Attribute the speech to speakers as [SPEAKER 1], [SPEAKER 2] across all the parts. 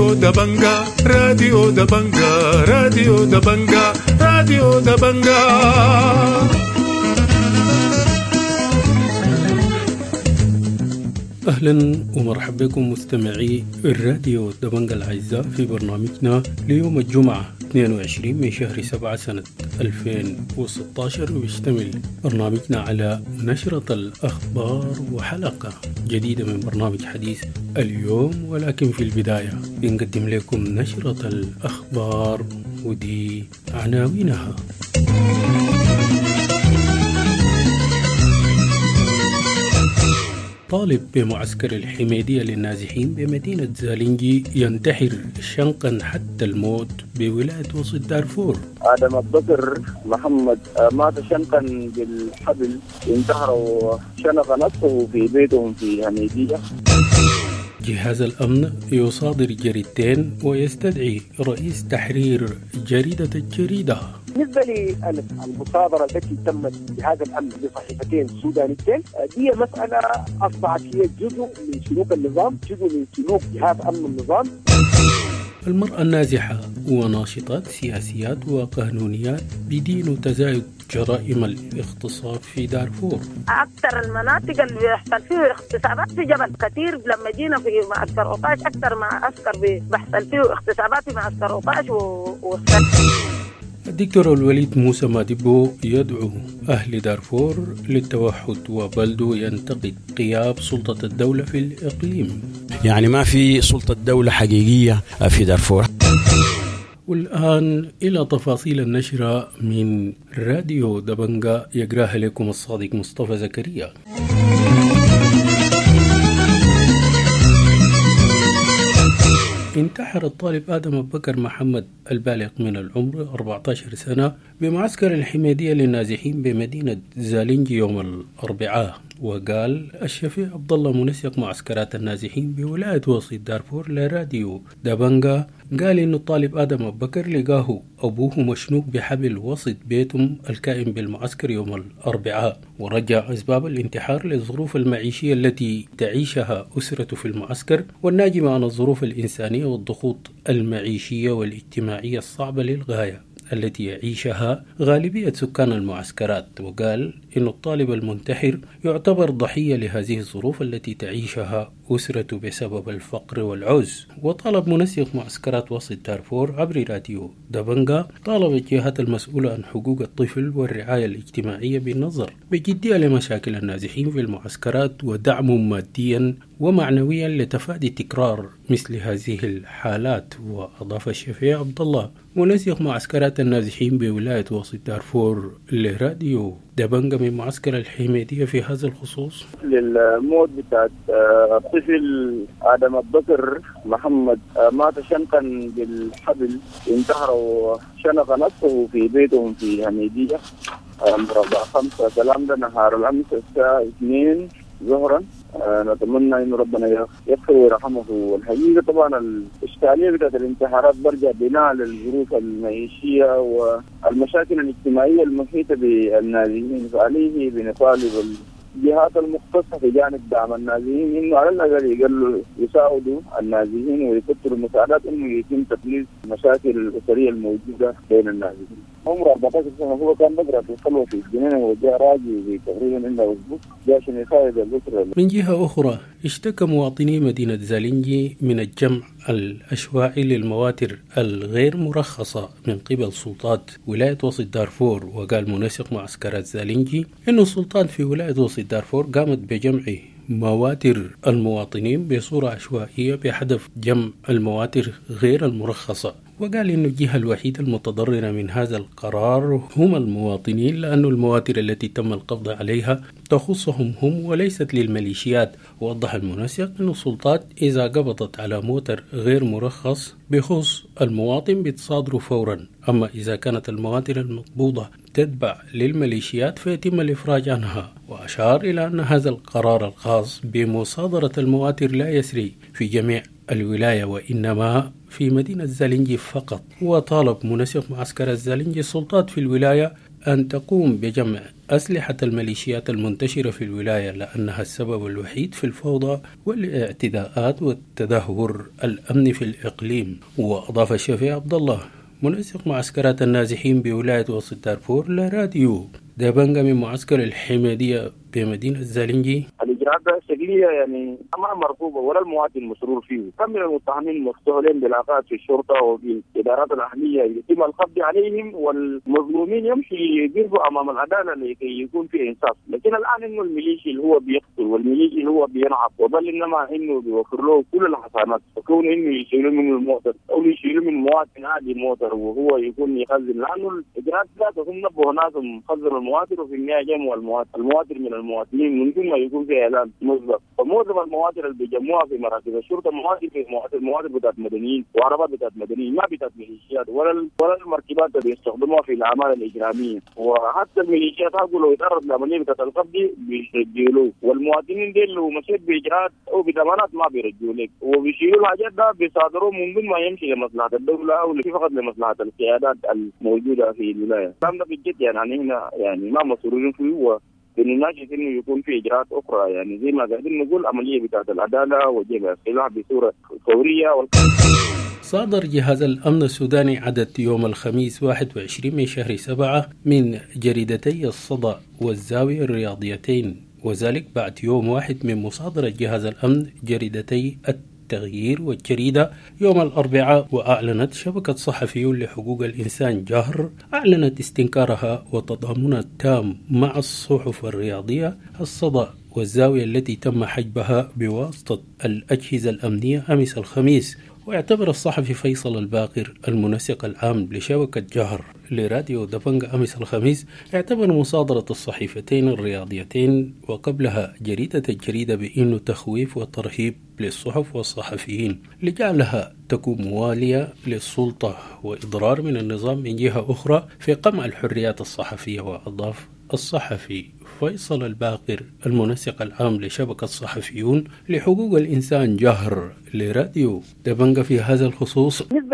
[SPEAKER 1] راديو دبنجا راديو دبنجا راديو دبنجا راديو دبنجا. أهلا ومرحبا بكم مستمعي الراديو دبنجا الأعزاء في برنامجنا ليوم الجمعة 22 من شهر 7 سنة 2016، ويشتمل برنامجنا على نشرة الأخبار وحلقة جديدة من برنامج حديث اليوم. ولكن في البداية بنقدم لكم نشرة الأخبار ودي عناوينها. طالب بمعسكر الحميدية للنازحين بمدينة زالنجي ينتحر شنقا حتى الموت بولاية وسط دارفور.
[SPEAKER 2] آدم البكر محمد مات شنقا بالحبل، انتحر وشنق نفسه في بيتهم في حميدية.
[SPEAKER 1] جهاز الأمن يصادر جريدتين ويستدعي رئيس تحرير جريدة الجريدة.
[SPEAKER 3] بالنسبة للمصادرة التي تمت بهذا الأمن بصحيفتين سودانيتين، دي مسألة أصبحت هي جزء من سلوك النظام، جزء من سلوك جهاز أمن النظام.
[SPEAKER 1] المرأة النازحة وناشطات سياسيات وقانونيات بدين تزايد جرائم الاغتصاب في دارفور.
[SPEAKER 4] أكثر المناطق اللي بيحصل فيه اغتصابات في جبل كثير. لما جينا في معسكر أوطاش أكثر معسكر بيحصل فيه اغتصابات في معسكر أوطاش
[SPEAKER 1] الدكتور الوليد موسى ماديبو يدعو أهل دارفور للتوحد، وبلده ينتقد غياب سلطة الدولة في الإقليم.
[SPEAKER 5] يعني ما في سلطة دولة حقيقية في دارفور.
[SPEAKER 1] والآن إلى تفاصيل النشرة من راديو دبنجا يقراها لكم الصادق مصطفى زكريا. انتحر الطالب آدم بكر محمد البالغ من العمر 14 سنة بمعسكر الحميدية للنازحين بمدينة زالنجي يوم الأربعاء. وقال الشفيع عبد الله منسق معسكرات النازحين بولاية وسط دارفور لراديو دبنجا، قال إنه الطالب آدم بكر لقاه أبوه مشنوق بحبل وسط بيتهم الكائن بالمعسكر يوم الأربعاء، ورجع أسباب الانتحار للظروف المعيشية التي تعيشها أسرته في المعسكر، والناجمة عن الظروف الإنسانية والضغوط المعيشية والاجتماعية الصعبة للغاية التي يعيشها غالبية سكان المعسكرات. وقال إن الطالب المنتحر يعتبر ضحية لهذه الظروف التي تعيشها أسرته بسبب الفقر والعوز. وطالب منسق معسكرات وسط دارفور عبر راديو دبنجا طالب الجهات المسؤولة عن حقوق الطفل والرعاية الاجتماعية بالنظر بجدية لمشاكل النازحين في المعسكرات ودعمهم ماديا ومعنويا لتفادي تكرار مثل هذه الحالات. وأضاف الشفيع عبد الله منسق معسكرات النازحين بولاية وسط دارفور لراديو دبنجا من معسكر الحميدية في هذا الخصوص:
[SPEAKER 2] للموت بتاعت الطفل آدم البكر محمد مات شنقا بالحبل، انتحر وشنق نفسه في بيتهم في حميدية مربع 5. الكلام ده نهار الأمس الساعة 2 ظهرا. نتمنى إنه ربنا يغفر ويرحمه. والحقيقة طبعا الإشكالية بتاعت الانتحارات برجع بناء للظروف المعيشية والمشاكل الاجتماعية المحيطة بالنازحين، فعليه بنطالب الجهات المختصة في جانب دعم النازحين إنه على الأقل يساعدوا النازحين ويكثروا المساعدات إنه يتم تقليص المشاكل الأسرية الموجودة بين النازحين. عمره 14 سنة، هو كان بقرأ في الخلوة في الجنينة وجاء راجي تقريبا عنده أسبوع جاء عشان يساعد الأسرة.
[SPEAKER 1] من جهة أخرى اشتكى مواطني مدينة زالنجي من الجمع العشوائي للمواتر الغير مرخصة من قبل سلطات ولاية وسط دارفور. وقال منسق معسكرات زالنجي إن السلطات في ولاية وسط دارفور قامت بجمع مواتر المواطنين بصورة عشوائية بهدف جمع المواتر غير المرخصة. وقال إن الجهة الوحيدة المتضررة من هذا القرار هم المواطنين، لأن المواتر التي تم القبض عليها تخصهم هم وليست للميليشيات. ووضح المنسق أن السلطات إذا قبضت على موتر غير مرخص بخص المواطن بتصادره فورا، أما إذا كانت المواتر المقبوضة تتبع للميليشيات فيتم الإفراج عنها. وأشار إلى أن هذا القرار الخاص بمصادرة المواتر لا يسري في جميع الولاية وإنما في مدينة زالنجي فقط. وطالب منسق معسكر الزالنجي السلطات في الولاية أن تقوم بجمع أسلحة الميليشيات المنتشرة في الولاية لأنها السبب الوحيد في الفوضى والاعتداءات والتدهور الأمني في الإقليم. وأضاف الشفيع عبد الله منسق معسكرات النازحين بولاية وسط دارفور لراديو دبنجة من معسكر الحميدية بمدينة الزالنجي:
[SPEAKER 2] الإجراءات الشكلية يعني ما مرغوبة ولا المواطن مسرور فيه. كم من المتهمين مفتوحين بالعلاقات في الشرطة وبالإدارات الأهلية يتم القبض عليهم، والمظلومين يمشي يقفوا أمام العدالة لكي يكون في إنصاف. لكن الآن إنه الميليشي اللي هو بيقتل والميليشي اللي هو بينعب، وبل إنما إنه بيوفر له كل الحسنات، فكون إنه يشيلوا منه الموتر أو يشيلوا من مواطن عادي الموتر وهو يكون يخزن، لأنه الإجراءات لا تكون نبه ناس مخزن المواطن وفي النهاية جمع المواطن من المواطنين من دون ما يكون في اعلان مسبق. فمعظم المواطن اللي بيجمعوها في مراكز الشرطه مواطن بتاعت مدنيين وعربات بتاعت مدنيين، ما بتاعت ميليشيات ولا المركبات اللي بيستخدموها في الاعمال الاجراميه. وحتى الميليشيات هاقوا لو يتعرض لعمليه بتاعت القبض بيرجعوا، والمواطنين دي لو مشيت باجراءات او بضمانات ما بيرجعوا لك، وبيشيلوا الحاجات ده بيصادروه من دون ما يمشي لمصلحه الدوله او فقط لمصلحه القيادات الموجوده في الولايه. الكلام ده بجد يعني هنا يعني ما مسؤولين فيه، بنناشد انه يكون في اجراءات اخرى، يعني زي ما قاعدين نقول عمليه بتاعت العداله وجمع السلاح بصوره فوريه.
[SPEAKER 1] صادر جهاز الأمن السوداني عدد يوم الخميس 21 من شهر 7 من جريدتي الصدى والزاوية الرياضيتين، وذلك بعد يوم واحد من مصادرة جهاز الأمن جريدتي التغيير والجريدة يوم الأربعاء. وأعلنت شبكة صحفيون لحقوق الإنسان جهر أعلنت استنكارها وتضامنها التام مع الصحف الرياضية الصدى والزاوية التي تم حجبها بواسطة الأجهزة الأمنية أمس الخميس. واعتبر الصحفي فيصل الباقر المنسق العام لشبكة جهر لراديو دبنجة أمس الخميس اعتبر مصادرة الصحيفتين الرياضيتين وقبلها جريدة الجريدة بأنه تخويف وترهيب للصحف والصحفيين لجعلها تكون موالية للسلطة وإضرار من النظام من جهة أخرى في قمع الحريات الصحفية. وأضاف الصحفي فيصل الباقر المنسق العام لشبكة صحفيون لحقوق الإنسان جهر لراديو دبنجة في هذا الخصوص:
[SPEAKER 3] بالنسبة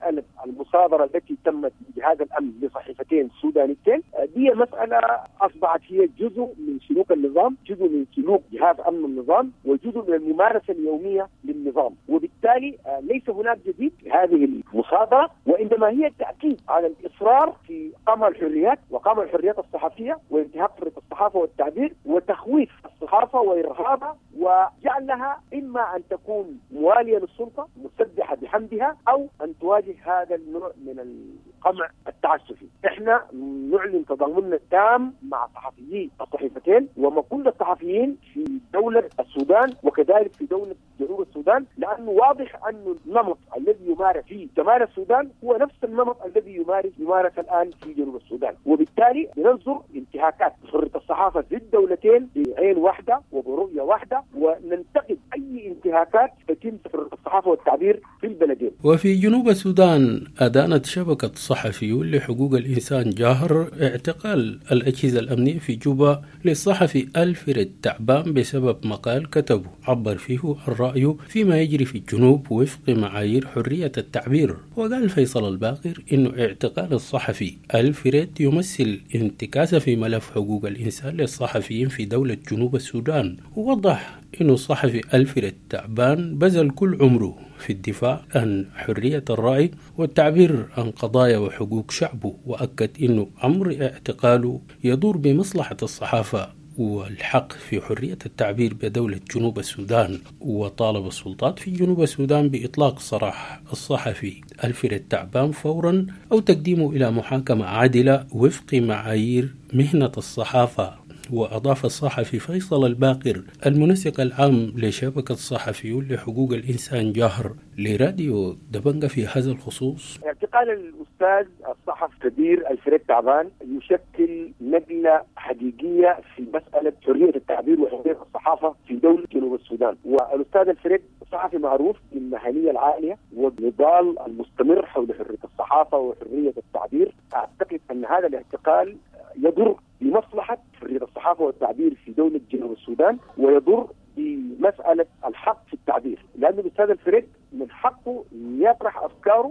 [SPEAKER 3] للمصادرة التي تمت بجهاز الأمن لصحيفتين سودانيتين، دي مسألة أصبحت هي جزء من سلوك النظام، جزء من سلوك جهاز أمن النظام، وجزء من الممارسة اليومية للنظام. وبالتالي ليس هناك جديد في هذه المصادرة، وإنما هي التأكيد على الإصرار في قمع الحريات وقمع الحريات الصحفية وانتهاك حرية الصحافة والتعبير وتخويف الصحافة وإرهابها وجعلها إما أن تكون موالية للسلطة مسبحة بحمدها أو أن تواجه هذا النوع من القمع التعسفي. احنا نعلن تضامننا التام مع صحفيي الصحيفتين ومع كل الصحفيين في دولة السودان وكذلك في دولة جنوب السودان، لأنه واضح أن النمط الذي يمارس في شمال السودان هو نفس النمط الذي يمارس الآن في جنوب السودان. وبالتالي ننظر انتهاكات حرية الصحافة في الدولتين بعين واحدة وبرؤية واحدة، وننتقد أي انتهاكات تتم في حرية الصحافة والتعبير في البلدين.
[SPEAKER 1] وفي جنوب السودان أدانت شبكة صحفيون لحقوق الإنسان جاهر اعتقال الأجهزة الأمنية في جوبا للصحفي ألفريد تعبان بسبب مقال كتبه عبر فيه عن رأيه فيما يجري في الجنوب وفق معايير حرية التعبير. وقال فيصل الباقر إنه اعتقال الصحفي ألفريد يمثل انتكاسة في ملف حقوق الإنسان للصحفيين في دولة جنوب السودان. ووضح إنه الصحفي ألفريد تعبان بذل كل عمره في الدفاع عن حرية الرأي والتعبير عن قضايا وحقوق شعبه، وأكد إنه أمر اعتقاله يدور بمصلحة الصحافة والحق في حرية التعبير بدولة جنوب السودان. وطالب السلطات في جنوب السودان بإطلاق سراح الصحفي ألفريد تعبان فورا أو تقديمه إلى محاكمة عادلة وفق معايير مهنة الصحافة. وأضاف الصحفي فيصل الباقر المنسق العام لشبكة صحفيون لحقوق الإنسان جهر لراديو دبنجة في هذا الخصوص:
[SPEAKER 3] اعتقال الأستاذ الصحفي الكبير ألفريد تعبان يشكل نقلة حقيقية في مسألة حرية التعبير وحرية الصحافة في دولة جنوب السودان. والأستاذ ألفريد صحفي معروف بالمهنية العالية والنضال المستمر حول حرية الصحافة وحرية التعبير. أعتقد أن هذا الاعتقال يضر بمصلحة حرية الصحافة والتعبير في دولة جنوب السودان ويضر بمسألة الحق في التعبير، لأن الأستاذ ألفريد من حقه يطرح أفكاره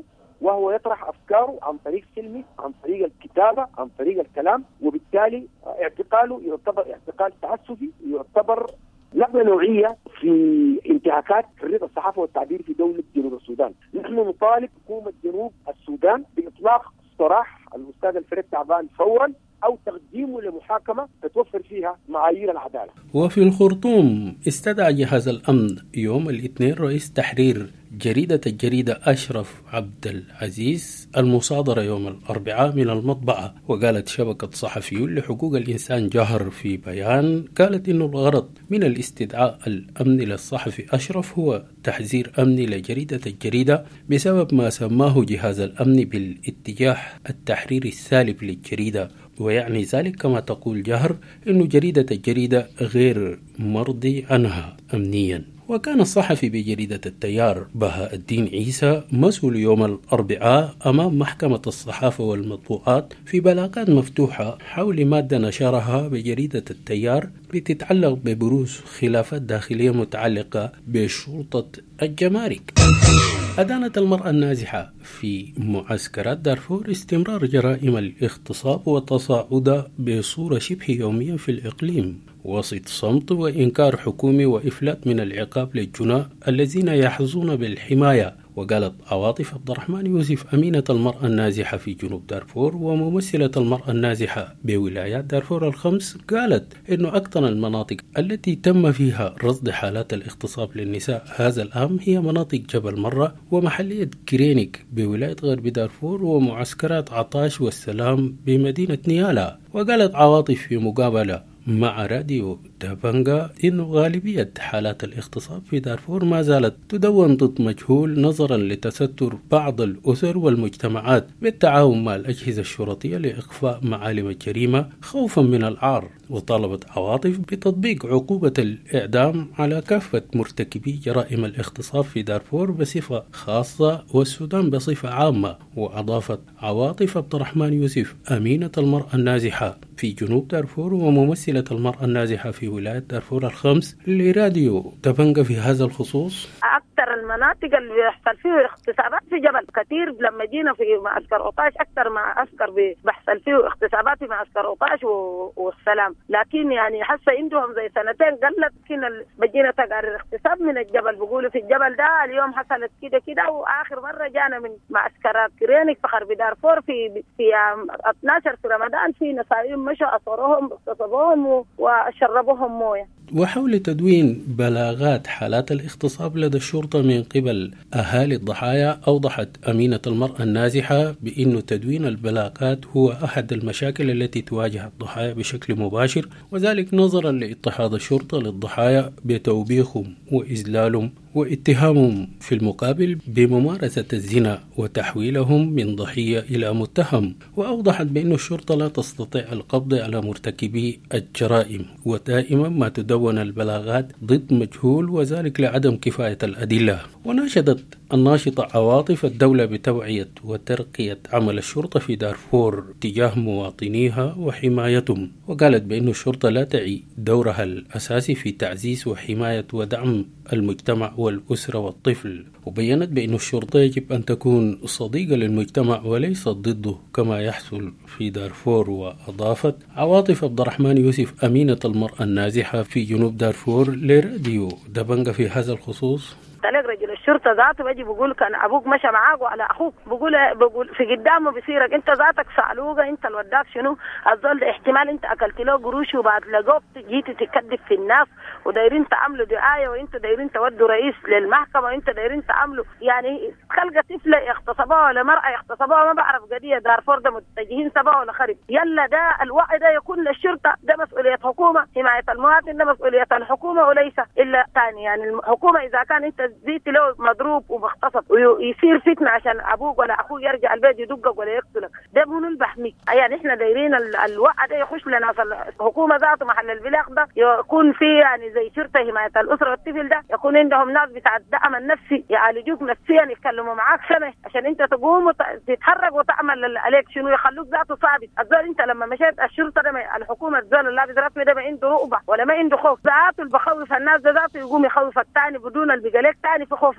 [SPEAKER 3] وهو يطرح أفكاره عن طريق سلمي، عن طريق الكتابة، عن طريق الكلام، وبالتالي اعتقاله يعتبر اعتقال تعسفي، يعتبر نقلة نوعية في انتهاكات حرية الصحافة والتعبير في دولة جنوب السودان. نحن نطالب حكومة جنوب السودان بإطلاق سراح الأستاذ الفريد تعبان فورا أو تقديمه لمحاكمة تتوفر فيها معايير العدالة.
[SPEAKER 1] وفي الخرطوم استدعى جهاز الأمن يوم الاثنين رئيس تحرير الجريدة أشرف عبد العزيز المصادرة يوم الأربعاء من المطبعة. وقالت شبكة صحفيون لحقوق الإنسان جهر في بيان، قالت إنه الغرض من الاستدعاء الأمني للصحفي أشرف هو تحذير أمني لجريدة الجريدة بسبب ما سماه جهاز الأمن بالاتجاه التحريري السالب للجريدة، ويعني ذلك كما تقول جهر إنه جريدة الجريدة غير مرضي عنها أمنيا. وكان الصحفي بجريدة التيار بهاء الدين عيسى مسؤول يوم الأربعاء أمام محكمة الصحافة والمطبوعات في بلاغات مفتوحة حول مادة نشرها بجريدة التيار بتتعلق ببروز خلافات داخلية متعلقة بشرطة الجمارك. أدانت المرأة النازحة في معسكرات دارفور استمرار جرائم الاغتصاب وتصاعدها بصورة شبه يومية في الإقليم وسط صمت وإنكار حكومي وإفلات من العقاب للجناة الذين يحظون بالحماية. وقالت عواطف عبد الرحمن يوسف أمينة المرأة النازحة في جنوب دارفور وممثلة المرأة النازحة بولايات دارفور الخمس، قالت إنه أكثر المناطق التي تم فيها رصد حالات الاغتصاب للنساء هذا العام هي مناطق جبل مرة ومحلية كرينيك بولاية غرب دارفور ومعسكرات عطاش والسلام بمدينة نيالا. وقالت عواطف في مقابلة مع راديو دابنغا إنه غالبية حالات الاغتصاب في دارفور ما زالت تدون ضد مجهول نظرا لتستر بعض الأسر والمجتمعات بالتعاون مع الأجهزة الشرطية لإخفاء معالم الجريمة خوفا من العار. وطالبت عواطف بتطبيق عقوبة الإعدام على كافة مرتكبي جرائم الاغتصاب في دارفور بصفة خاصة والسودان بصفة عامة. وأضافت عواطف عبد الرحمن يوسف أمينة المرأة النازحة في جنوب دارفور وممثلة المرأة النازحة في ولاية دارفور الخمس لراديو دابنغا في هذا الخصوص:
[SPEAKER 4] أكثر المناطق اللي بيحصل فيه اغتصابات في جبل كثير. لما جينا في معسكر أوطاش أكثر معسكر بيحصل فيه اغتصابات في معسكر أوطاش والسلام، لكن يعني حاسة عندهم زي سنتين قلت كنا بجينا تقارير اغتصاب من الجبل، بيقولوا في الجبل ده اليوم حصلت كده وآخر مرة جانا من معسكرات كرينيك في غرب دارفور في 12 في رمضان في نسائم مشوا أصروهم اغتصبوهم وشربوهم موية.
[SPEAKER 1] وحول تدوين بلاغات حالات الاغتصاب لدى الشرطة من قبل أهالي الضحايا، أوضحت أمينة المرأة النازحة بأن تدوين البلاغات هو أحد المشاكل التي تواجه الضحايا بشكل مباشر، وذلك نظرا لاضطهاد الشرطة للضحايا بتوبيخهم وإذلالهم واتهامهم في المقابل بممارسة الزنا وتحويلهم من ضحية إلى متهم. وأوضحت بأن الشرطة لا تستطيع القبض على مرتكبي الجرائم ودائما ما تدون البلاغات ضد مجهول وذلك لعدم كفاية الأدلة. وناشدت الناشطة عواطف الدولة بتوعية وترقية عمل الشرطة في دارفور تجاه مواطنيها وحمايتهم. وقالت بأن الشرطة لا تعي دورها الأساسي في تعزيز وحماية ودعم المجتمع والأسرة والطفل. وبيّنت بأن الشرطة يجب أن تكون صديقة للمجتمع وليست ضده كما يحصل في دارفور. وأضافت عواطف عبد الرحمن يوسف أمينة المرأة النازحة في جنوب دارفور لراديو دابنغا في هذا الخصوص:
[SPEAKER 4] تلاقي رجل الشرطة ذاته بيجي بيقول كان أبوك مشى معاك وعلى أخوك، بقول في قدامه بيصيرك أنت ذاتك سألوك أنت اللي وداك شنو الظل ده، احتمال أنت أكلت له قروش وبعد لقوك جيت تكذب في الناس ودايرين تعملوا دعاية وأنت دايرين تودوا رئيس للمحكمة وأنت دايرين تعملوا يعني خلقة طفلة يغتصبوها ولا مرأة يغتصبوها ما بعرف قضية دارفور ده متجهين سبا ولا خرب. يلا ده الوعي ده يكون للشرطة، ده مسؤولية حكومة، حماية المواطن ده مسؤولية الحكومة وليس إلا ثاني. يعني الحكومة إذا كان أنت زيت له مضروب ومغتصب ويصير فتنة عشان أبوك ولا أخوك يرجع البيت يدقك ولا يقتلك، ده منو البحمي؟ يعني إحنا دايرين الوعي ده يخش لنا في الحكومة ذاته محل البلاغ ده، يكون في يعني زي شرطة حماية الأسرة والطفل ده، يكون عندهم ناس بتاع الدعم النفسي يعالجوك نفسيا يتكلموا معاك سنة عشان أنت تقوم وتتحرك وتعمل عليك شنو يخلوك ذاته ثابت. الزول أنت لما مشيت الشرطة ده الحكومة الزول اللي لابس رسمي ده ما عنده رؤبة ولا ما عنده خوف، ذاته اللي بخوف الناس ده ذاته يقوم يخوف الثاني بدون اللي بيقالك ثاني في خوف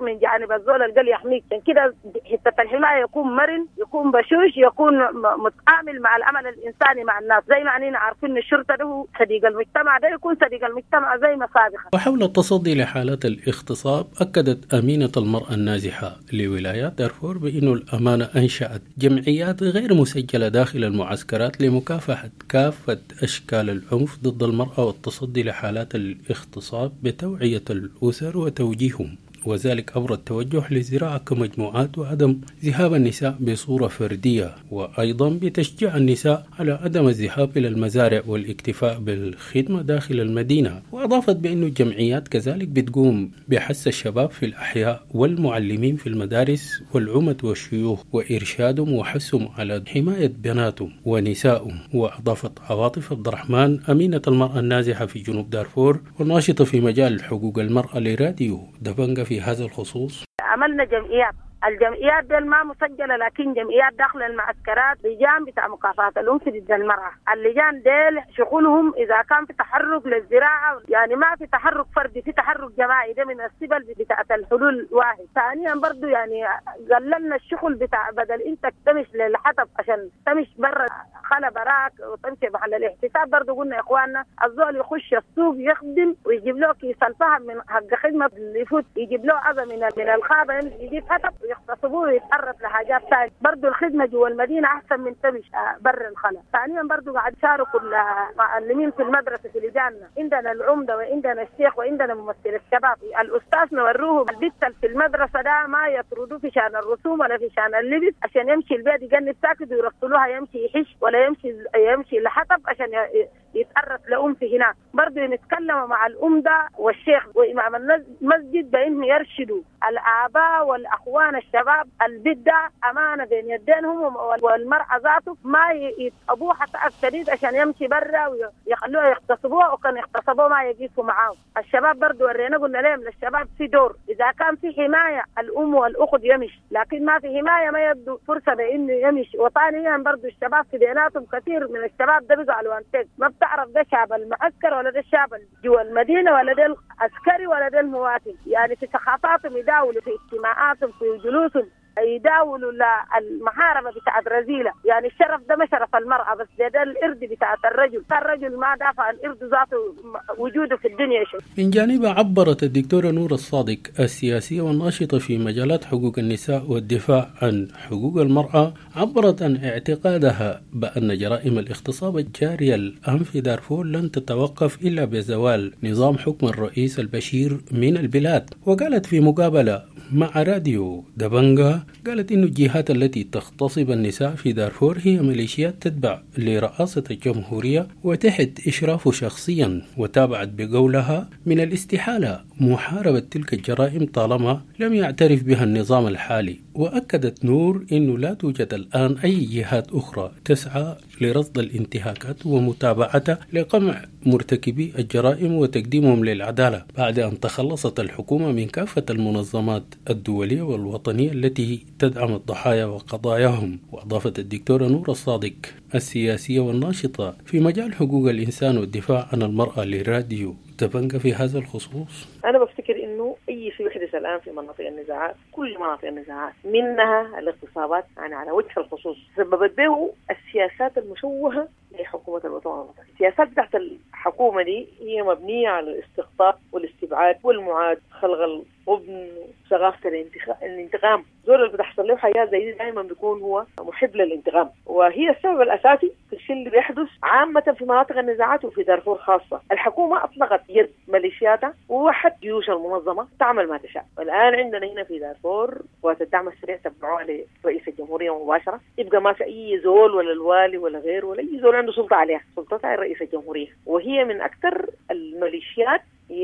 [SPEAKER 4] من جانب الزول القل يحميك. عشان كده حتة الحماية يكون مرن، يكون بشوش، يكون متعامل مع العمل الإنساني مع الناس، زي ما عنينا عارفين إن الشرطة ده صديق المجتمع، ده يكون صديق المجتمع زي ما سابقا.
[SPEAKER 1] وحول التصدي لحالات الاغتصاب، أكدت أمينة المرأة النازحة لولايات دارفور بأن الأمانة أنشأت جمعيات غير مسجلة داخل المعسكرات لمكافحة كافة أشكال العنف ضد المرأة والتصدي لحالات الاغتصاب بتوعية الأسر وتوجيههم، وذلك عبر التوجه للزراعة كمجموعات وعدم ذهاب النساء بصورة فردية، وأيضا بتشجيع النساء على عدم الذهاب إلى المزارع والاكتفاء بالخدمة داخل المدينة. وأضافت بأن الجمعيات كذلك بتقوم بحث الشباب في الأحياء والمعلمين في المدارس والعمد والشيوخ وإرشادهم وحثهم على حماية بناتهم ونسائهم. وأضافت عواطف عبد الرحمن أمينة المرأة النازحة في جنوب دارفور وناشطة في مجال حقوق المرأة لراديو دبنجة في هذا الخصوص:
[SPEAKER 4] عملنا جمعيات، الجمعيات دي ما مسجلة لكن جمعيات داخل المعسكرات، لجان بتاع مكافحة العنف ضد المرأة. اللجان ديل شغلهم إذا كان في تحرك للزراعة، يعني ما في تحرك فردي، في تحرك جماعي، ده من السبل بتاعت الحلول واحد. ثانيا برضو يعني قللنا الشغل بتاع بدل انت تمش للحطب عشان تمش برا خلا براك وتمشي محل الاحتساب، برضو قلنا يا اخواننا الزول يخش السوق يخدم ويجيب له كيس الفهم من حق خدمة اللي يفوت، يجيب له عظم من الخابة يجيب حطب يغتصبوه ويتعرض لحاجات ثانية. برضو الخدمة جوا المدينة أحسن من تمش برا الخلا. ثانيا برضو قاعد شاركوا المعلمين في المدرسة في لجاننا، عندنا العمدة وعندنا الشيخ وعندنا ممثل الشباب. الأستاذ نوروه البيت في المدرسة ده ما يطردوه في شان الرسوم ولا في شان اللبس عشان يمشي البيت يجنب ساكت ويرسلوها يمشي يحش ولا يمشي لحطب عشان يتعرض لأم في هناك. برضو نتكلم مع الأمدة والشيخ وإمام المسجد بأنه يرشدوا الآباء والأخوان الشباب البدة أمانة بين يدينهم والمرأة ذاته ما يتأبوه حتى أكتريد عشان يمشي برا ويخلوها يغتصبوها، وكان يغتصبوه ما يجيسوا معاهم. الشباب برضو ورينا قلنا لهم للشباب في دور، إذا كان في حماية الأم والأخت يمشي، لكن ما في حماية ما يدوا فرصة بأنه يمشي. وثانيا برضو الشباب في بيناتهم كثير من الشباب ده بيقعوا الوانتين، ما بتعرف ده شعب المعسكر ولا ده الشعب جوا المدينة ولا ده العسكري ولا ده المواطن. يعني في ثقافاتهم يداولوا، في اجتماعاتهم، في جلوسهم يداولوا المحاربة بتاعت رزيلة. يعني الشرف ده ما شرف المرأة بس، ده الإرد بتاعت الرجل ما دافع عن إرد ذاته وجوده في الدنيا.
[SPEAKER 1] من جانبها عبرت الدكتورة نور الصادق السياسية والناشطة في مجالات حقوق النساء والدفاع عن حقوق المرأة، عبرت عن اعتقادها بأن جرائم الاغتصاب الجارية الآن في دارفور لن تتوقف إلا بزوال نظام حكم الرئيس البشير من البلاد. وقالت في مقابلة مع راديو دبنجة، قالت إن الجهات التي تغتصب النساء في دارفور هي ميليشيات تتبع لرئاسة الجمهورية وتحت إشرافه شخصيا، وتابعت بقولها من الاستحالة محاربة تلك الجرائم طالما لم يعترف بها النظام الحالي. وأكدت نور أنه لا توجد الآن أي جهات أخرى تسعى لرصد الانتهاكات ومتابعتها لقمع مرتكبي الجرائم وتقديمهم للعدالة، بعد أن تخلصت الحكومة من كافة المنظمات الدولية والوطنية التي تدعم الضحايا وقضاياهم. وأضافت الدكتورة نور الصادق السياسية والناشطة في مجال حقوق الإنسان والدفاع عن المرأة لراديو دبنجة في هذا الخصوص:
[SPEAKER 6] أنا بفتكر إنه أي شيء يحدث الآن في مناطق النزاعات، كل مناطق النزاعات منها الاغتصابات، يعني على وجه الخصوص سببت به السياسات المشوهة لحكومة الوطن المصري. السياسات بتاعت الحكومة دي هي مبنية على الاستقطاب والاستبعاد والمعاد، خلق الغبن وثقافة الانتقام. زول اللي بتحصل له حياة زي دي دائما بيكون هو محب للانتقام، وهي السبب الأساسي في الشيء اللي بيحدث عامة في مناطق النزاعات وفي دارفور خاصة. الحكومة أطلقت يد ميليشياتها ووحد جيوش المنظمة تعمل ما تشاء. والآن عندنا هنا في دارفور قوات الدعم السريع تبعوها لرئيس الجمهورية مباشرة، يبقى ما في أي زول ولا الوالي ولا غيره ولا أي زول عنده سلطة عليها، سلطتها رئيس الجمهورية، وهي من أكثر الميليشيات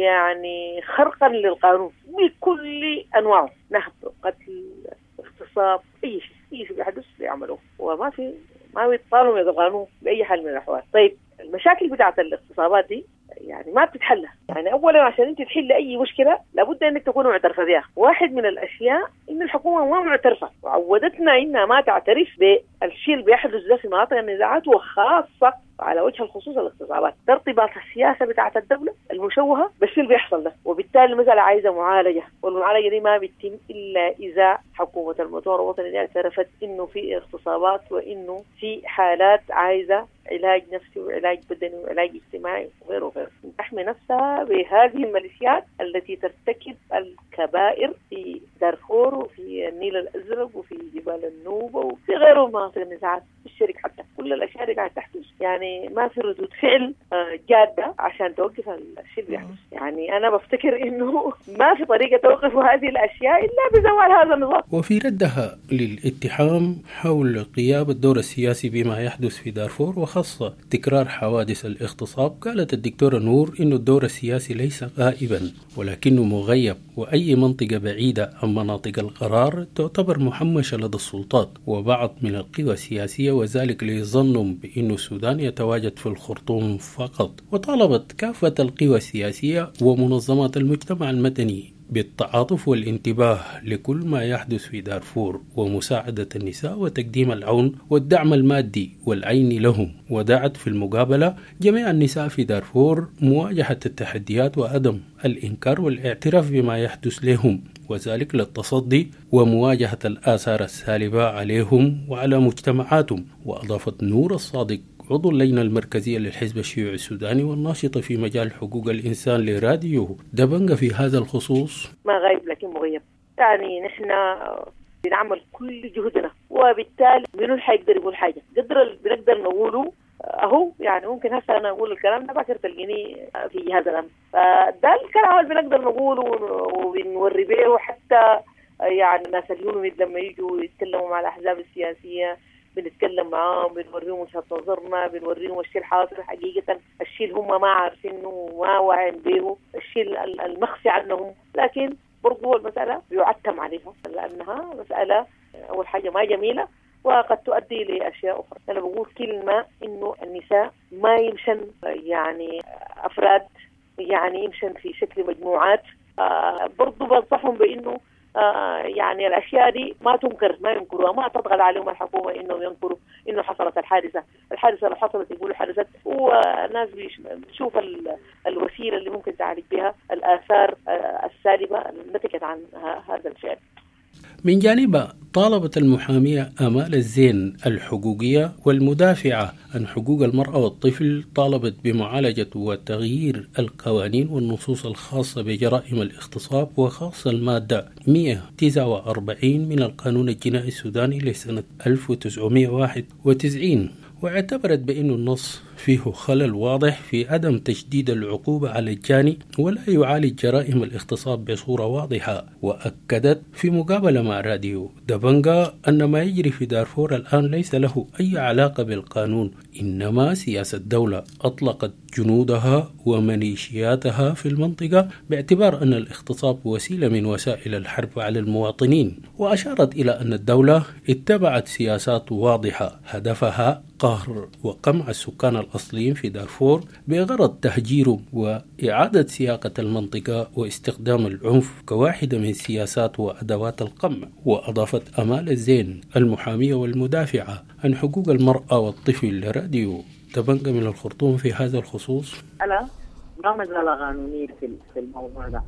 [SPEAKER 6] يعني خرقا للقانون بكل أنواعه، نهب، قتل، اغتصاب، أي شيء بيحدث بيعملوه، وما بيطالوا من القانون بأي حال من الأحوال. طيب المشاكل بتاعت الاغتصابات دي يعني ما بتتحلها. يعني أولا عشان أنت تحل أي مشكلة لابد أنك تكون معترف بها. واحد من الأشياء إن إن الحكومة ما معترفة وعودتنا إنها ما تعترف بالشيء اللي بيحدث ده في مناطق النزاعات، وخاصة على وجه الخصوص الاغتصابات. ارتباط السياسة بتاعت الدولة المشوهة بالشيء اللي بيحصل ده، وبالتالي المسألة عايزة معالجة، والمعالجة دي ما بتتم إلا إذا حكومة المؤتمر الوطني دي اعترفت إنه في اغتصابات، وإنه في حالات عايزة علاج نفسي وعلاج بدني وعلاج اجتماعي وغيره وغيره. تحمي نفسها بهذه الميليشيات التي ترتكب الكبائر في دارفور وفي النيل الأزرق وفي جبال النوبة وفي غيره من مناطق النزاعات، في الشرق حتى. كل الأشياء اللي قاعدة تحدث يعني ما في ردود فعل جادة عشان توقف الشيء اللي يحدث. يعني أنا بفتكر إنه ما في طريقة توقف هذه الأشياء إلا بزوال هذا النظام.
[SPEAKER 1] وفي ردها للاتهام حول غياب الدور السياسي بما يحدث في دارفور وخاصة تكرار حوادث الاغتصاب، قالت الدكتورة نور إنه الدور السياسي ليس غائبا ولكنه مغيب، وأي منطقة بعيدة عن مناطق القرار تعتبر محمشة لدى السلطات وبعض من القوى السياسية، وذلك ليظنوا بأن السودان يتواجد في الخرطوم فقط. وطالبت كافة القوى السياسية ومنظمات المجتمع المدني بالتعاطف والانتباه لكل ما يحدث في دارفور ومساعدة النساء وتقديم العون والدعم المادي والعيني لهم، ودعت في المقابلة جميع النساء في دارفور مواجهة التحديات وعدم الإنكار والاعتراف بما يحدث لهم، وذلك للتصدي ومواجهة الآثار السالبة عليهم وعلى مجتمعاتهم. وأضافت نور الصادق عضو اللجنة المركزية للحزب الشيوعي السوداني والناشطة في مجال حقوق الإنسان لراديو دبنجة في هذا الخصوص:
[SPEAKER 6] ما غايب لكن مغيب. يعني نحن بنعمل كل جهدنا، وبالتالي منو حيقدر يقول حاجة قدر اللي بنقدر نقوله أهو. يعني ممكن هسه أنا أقول الكلام ده باكر تلقيني في جهاز الأمن، فده الكلام اللي بنقدر نقوله وبنوري به. حتى يعني الناس اليوم لما يجوا يتكلموا مع الأحزاب السياسية بنتكلم معاهم، بنوريهم وجهة نظرنا، بنوريهم الشيء الحاصل حقيقة، الشيء اللي هم ما عارفينه وما واعين به، الشيء المخفي عنهم. لكن برضو المسألة يعتم عليها لأنها مسألة أول حاجة ما جميلة وقد تؤدي لأشياء أخرى. أنا بقول كلمة إنه النساء ما يمشن يعني أفراد، يعني يمشن في شكل مجموعات. برضو بنصحهم بإنه يعني الأشياء دي ما تنكر، ما ينكروها، ما تضغط عليهم الحكومة إنهم ينكروا إنه حصلت الحادثة لو حصلت يقولوا حدثت، والناس بتشوف الوسيلة اللي ممكن تعالج بها الآثار السالبة النتجت عن هذا الفعل.
[SPEAKER 1] من جانبها طالبت المحامية آمال الزين الحقوقية والمدافعة عن حقوق المرأة والطفل، طالبت بمعالجة وتغيير القوانين والنصوص الخاصة بجرائم الاغتصاب، وخاصة المادة 149 من القانون الجنائي السوداني لسنة 1991، واعتبرت بأن النص فيه خلل واضح في عدم تشديد العقوبة على الجاني ولا يعالج جرائم الاغتصاب بصورة واضحة. وأكدت في مقابلة مع راديو دبنجة أن ما يجري في دارفور الآن ليس له أي علاقة بالقانون، إنما سياسة الدولة أطلقت جنودها وميليشياتها في المنطقة باعتبار أن الاغتصاب وسيلة من وسائل الحرب على المواطنين. وأشارت إلى أن الدولة اتبعت سياسات واضحة هدفها قهر وقمع السكان الأصليين في دارفور بغرض تهجيرهم وإعادة سياقة المنطقة واستخدام العنف كواحدة من سياسات وأدوات القمع. وأضافت آمال الزين المحامية والمدافعة عن حقوق المرأة والطفل لراديو دبنجة من الخرطوم في هذا الخصوص:
[SPEAKER 7] ألا ما مسألة قانونية في الموضوع ده،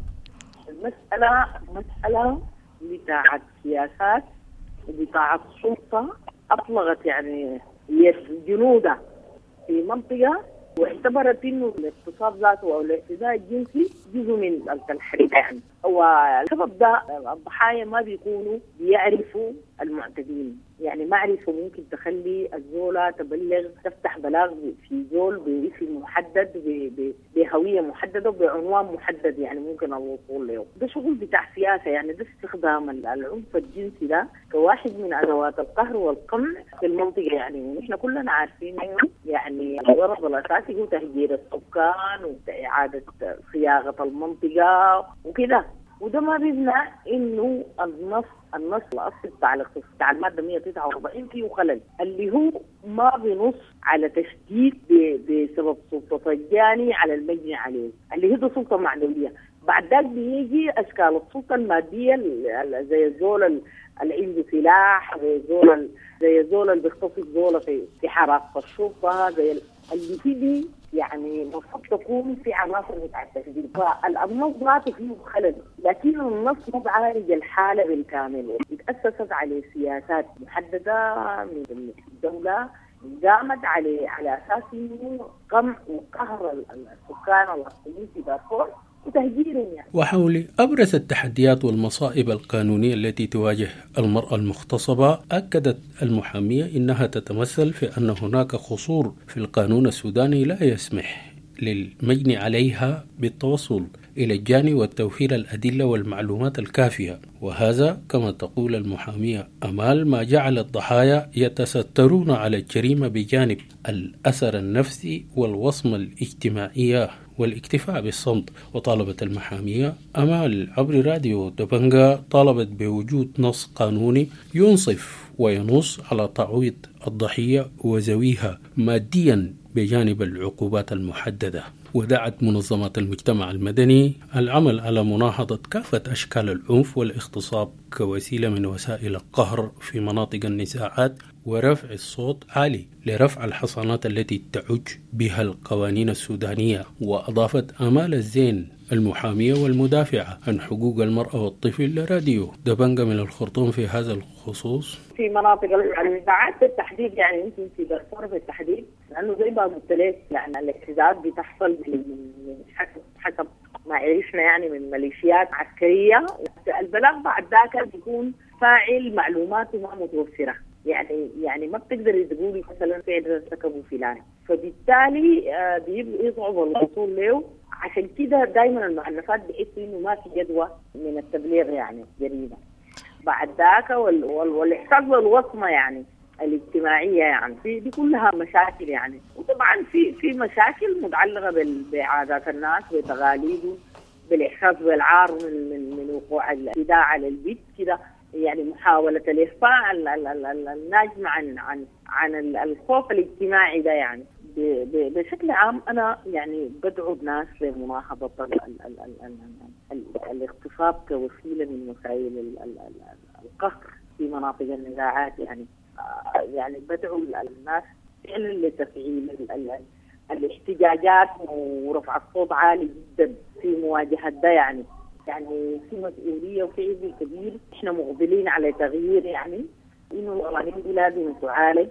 [SPEAKER 7] مسألة بتاعت سياسات وبتاعت سلطة أطلقت يعني جنودها في منطقة، واعتبرت إنه الاغتصاب ذاته أو الاعتداء الجنسي جزء من الحرب. يعني هو السبب ده الضحايا ما بيكونوا بيعرفوا المعتدين، يعني معرفة ممكن تخلي الزولة تبلغ تفتح بلاغ في زول باسم محدد بهوية محددة بعنوان محدد، يعني ممكن الوصول له. ده شغل بتاع سياسة، يعني ده استخدام العنف الجنسي ده كواحد من أدوات القهر والقمع في المنطقة. يعني ونحن كلنا عارفين إنه يعني الغرض الأساسي هو تهجير السكان وإعادة صياغة المنطقة وكده، وده ما بيمنع إنه النص الأصلي بتاع المادة 149 فيه خلل، اللي هو ما بنص على تشديد بسبب سلطة الجاني على المجني عليه، اللي هي سلطة معنوية. بعد ذلك بيجي أشكال السلطة المادية زي الزول اللي عنده سلاح، زي الزول اللي بيختص زول في حراسة الشرطة، زي اللي تيجي يعني المفروض تكون في عناصر بتاع التشغيل. فالنص ذاته فيه خلل، لكن النص مو بعالج الحالة بالكامل، اتأسست على سياسات محددة من الدولة قامت على أساس إنه قمع وقهر السكان الأصليين في دارفور وتهجيرهم يعني.
[SPEAKER 1] وحول أبرز التحديات والمصائب القانونية التي تواجه المرأة المغتصبة، أكدت المحامية إنها تتمثل في أن هناك قصور في القانون السوداني لا يسمح للمجني عليها بالتوصل إلى الجاني وتوفير الأدلة والمعلومات الكافية، وهذا كما تقول المحامية أمال ما جعل الضحايا يتسترون على الجريمة بجانب الأثر النفسي والوصمة الاجتماعية والاكتفاء بالصمت. وطالبت المحامية أمال عبر راديو دبنجا طالبت بوجود نص قانوني ينصف وينص على تعويض الضحية وذويها ماديا بجانب العقوبات المحددة. ودعت منظمات المجتمع المدني العمل على مناهضة كافة أشكال العنف والاغتصاب كوسيلة من وسائل القهر في مناطق النزاعات، ورفع الصوت عالي لرفع الحصانات التي تعج بها القوانين السودانية. وأضافت آمال الزين المحامية والمدافعة عن حقوق المرأة والطفل لراديو دبنجا من الخرطوم في هذا الخصوص.
[SPEAKER 7] في مناطق النزاعات بالتحديد يعني يمكن في دارفور بالتحديد، لأنه زي ما قلت لك يعني الاعتداءات بتحصل من حسب ما عرفنا يعني من ميليشيات عسكرية. البلاغ بعد ذاك بيكون فاعل معلوماته ما متوفرة، يعني ما بتقدر تقولي مثلا فعل ارتكبوا فلان، فبالتالي بيبقى يصعب الوصول له. عشان كده دايما المعنفات بيحسوا انه ما في جدوى من التبليغ يعني جريمة. بعد ذاك والاحساس بالوصمة يعني الاجتماعية يعني دي كلها مشاكل يعني. وطبعا في مشاكل متعلقة بعادات الناس وتقاليدهم، بالاحساس بالعار من وقوع الاعتداء على البيت كده، يعني محاولة الإخفاء الناجم عن الخوف الاجتماعي ده يعني. بشكل عام أنا يعني بدعو الناس لمناهضة الاغتصاب كوسيلة من وسائل القهر في مناطق النزاعات يعني بدعو الناس فعلا لتفعيل الاحتجاجات ورفع الصوت عالي جدا في مواجهة ده يعني في مسؤولية وفي عبء كبير. احنا مقبلين على تغيير يعني انه القوانين دي لازم تعالج،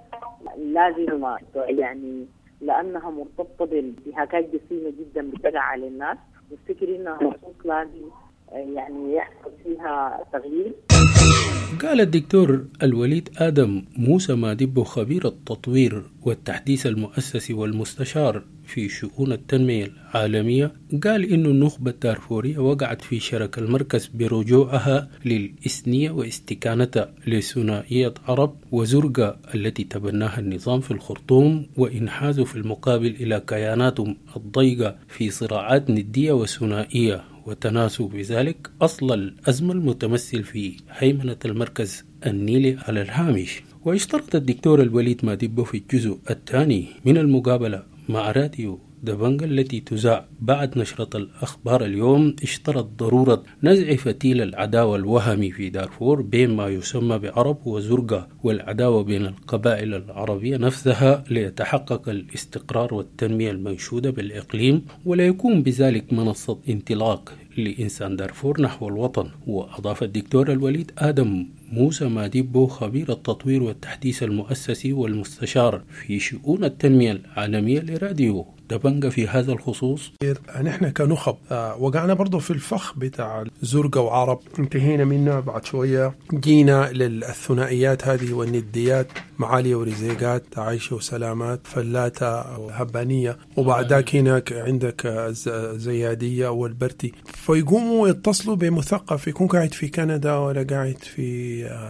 [SPEAKER 7] لازم يعني لانها مرتبطة بانتهاكات جسيمة جدا بتقع على الناس. نفتكر انها نصوص لازم يعني يحصل فيها تغيير.
[SPEAKER 1] قال الدكتور الوليد آدم موسى مادبو خبير التطوير والتحديث المؤسسي والمستشار في شؤون التنمية العالمية، قال إنه النخبة الدارفورية وقعت في شرك المركز برجوعها للإثنية واستكانتها لثنائية عرب وزرقة التي تبناها النظام في الخرطوم، وإنحازوا في المقابل إلى كياناتهم الضيقة في صراعات ندية وثنائية، وتناسوا بذلك أصل الأزمة المتمثل في هيمنة المركز النيلي على الهامش. واشترط الدكتور الوليد مادبو في الجزء الثاني من المقابلة مع راديو دبنجا التي تذاع بعد نشرة الأخبار اليوم، اشترط ضرورة نزع فتيل العداوة الوهمي في دارفور بين ما يسمى بعرب وزرقة والعداوة بين القبائل العربية نفسها ليتحقق الاستقرار والتنمية المنشودة بالإقليم، ولا يكون بذلك منصة انطلاق لإنسان دارفور نحو الوطن. وأضاف الدكتور الوليد آدم موسى مادبو خبير التطوير والتحديث المؤسسي والمستشار في شؤون التنمية العالمية لراديو دبنجا في هذا الخصوص.
[SPEAKER 8] نحن كنخب وقعنا برضو في الفخ بتاع زرقة وعرب، انتهينا منه بعد شوية جينا للثنائيات هذه والنديات معالية ورزيقات، عايشة وسلامات، فلاتة وهبانية، وبعد ذاك هناك عندك زيادية والبرتي. فيقوموا يتصلوا بمثقف يكون قاعد في كندا ولا قاعد في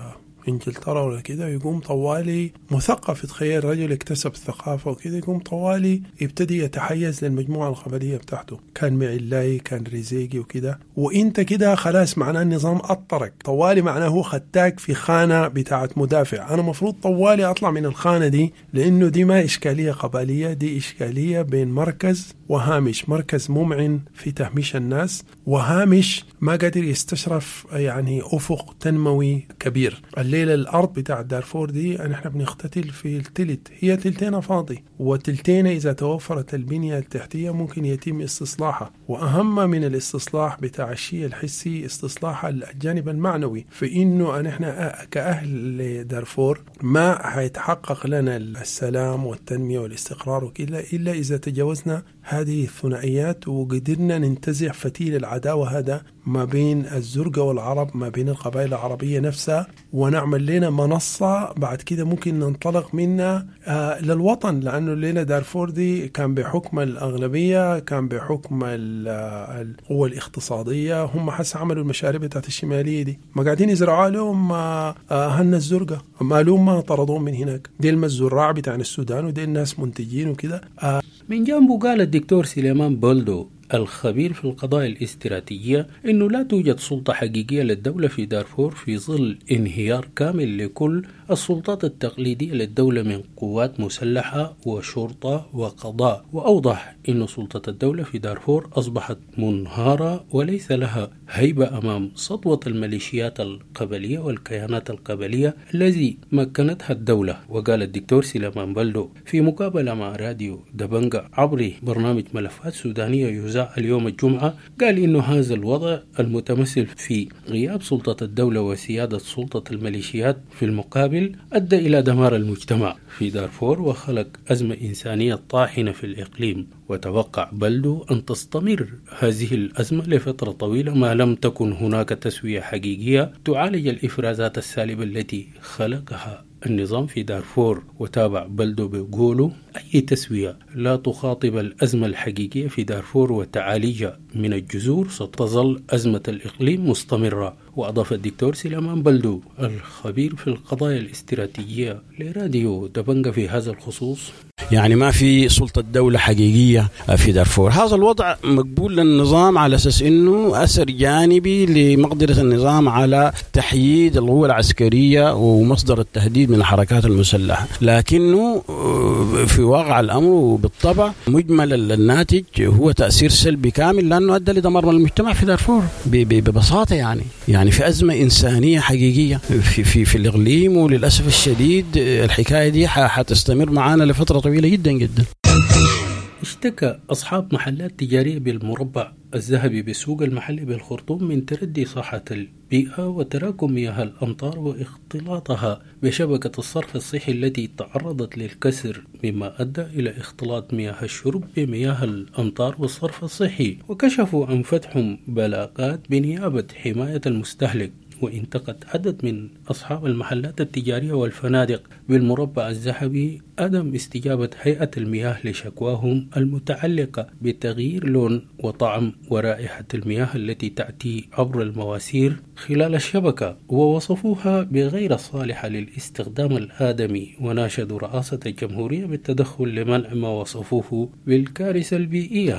[SPEAKER 8] إنجلترا ولا كده، يقوم طوالي مثقف. تخيل رجل اكتسب الثقافة وكده، يقوم طوالي يبتدي يتحيز للمجموعة القبلية بتاعته، كان معلاي كان ريزيقي وكده، وإنت كده خلاص معناه النظام أطرك طوالي، معناه هو خدتك في خانة بتاعت مدافع. أنا مفروض طوالي أطلع من الخانة دي، لأنه دي ما إشكالية قبلية، دي إشكالية بين مركز وهامش، مركز ممعن في تهميش الناس، وهامش ما قادر يستشرف يعني أفق تنموي كبير. الليلة الأرض بتاع دارفور دي نحن بنختتل في التلت، هي تلتين فاضي، وتلتين إذا توفرت البنية التحتية ممكن يتم استصلاحها. وأهم من الاستصلاح بتاع الشيء الحسي استصلاح الجانب المعنوي، في إنه نحن كأهل دارفور ما هيتحقق لنا السلام والتنمية والاستقرار وكذا إلا إذا تجاوزنا هذه الثنائيات وقدرنا ننتزع فتيل العداوة هذا ما بين الزرقاء والعرب، ما بين القبائل العربية نفسها، ونعمل لنا منصة بعد كده ممكن ننطلق منها للوطن. لأنه الليلة دارفور دي كان بحكم الأغلبية، كان بحكم القوة الاقتصادية، هم حس عملوا المشاريع بتاعت الشمالية دي، ما قاعدين يزرعوا لهم هن الزرقاء، مالهم ما طردوهم من هناك، دي الزراع بتاع السودان ودي الناس منتجين وكده.
[SPEAKER 1] من جانبه قال الدكتور سليمان بولدو الخبير في القضايا الاستراتيجية إنه لا توجد سلطة حقيقية للدولة في دارفور في ظل انهيار كامل لكل السلطات التقليدية للدولة من قوات مسلحة وشرطة وقضاء. وأوضح إن سلطة الدولة في دارفور أصبحت منهارة وليس لها هيبة أمام سطوة الميليشيات القبلية والكيانات القبلية الذي مكنتها الدولة. وقال الدكتور سليمان بولدو في مقابلة مع راديو دبنجة عبر برنامج ملفات سودانية يذاع اليوم الجمعة، قال إنه هذا الوضع المتمثل في غياب سلطة الدولة وسيادة سلطة الميليشيات في المقابل أدى إلى دمار المجتمع في دارفور وخلق أزمة إنسانية طاحنة في الإقليم. وتوقع بلدو أن تستمر هذه الأزمة لفترة طويلة ما لم تكن هناك تسوية حقيقية تعالج الإفرازات السالبة التي خلقها النظام في دارفور. وتابع بلدو بيقولوا أي تسوية لا تخاطب الأزمة الحقيقية في دارفور وتعاليجها من الجذور ستظل أزمة الإقليم مستمرة. وأضاف الدكتور سليمان بلدو الخبير في القضايا الاستراتيجية لراديو دبنجة في هذا الخصوص:
[SPEAKER 5] يعني ما في سلطة دولة حقيقية في دارفور. هذا الوضع مقبول للنظام على أساس أنه أثر جانبي لمقدرة النظام على تحييد القوة العسكرية ومصدر التهديد من الحركات المسلحة، لكنه في واقع الأمر وبالطبع مجمل الناتج هو تأثير سلبي كامل، لأنه أدى لدمار المجتمع في دارفور ببساطة. يعني في أزمة إنسانية حقيقية في الإقليم، وللأسف الشديد الحكاية دي حتستمر معانا لفترة طويلة جدا جدا.
[SPEAKER 1] اشتكى أصحاب محلات تجارية بالمربع الذهبي بالسوق المحلي بالخرطوم من تردي صحة البيئة وتراكم مياه الأمطار واختلاطها بشبكة الصرف الصحي التي تعرضت للكسر، مما أدى إلى اختلاط مياه الشرب بمياه الأمطار والصرف الصحي. وكشفوا عن فتح بلاغات بنيابة حماية المستهلك. وانتقد عدد من أصحاب المحلات التجارية والفنادق بالمربع الذهبي عدم استجابة هيئة المياه لشكواهم المتعلقة بتغيير لون وطعم ورائحة المياه التي تأتي عبر المواسير خلال الشبكة، ووصفوها بغير صالحة للاستخدام الآدمي. وناشدوا رئاسة الجمهورية بالتدخل لمنع ما وصفوه بالكارثة البيئية.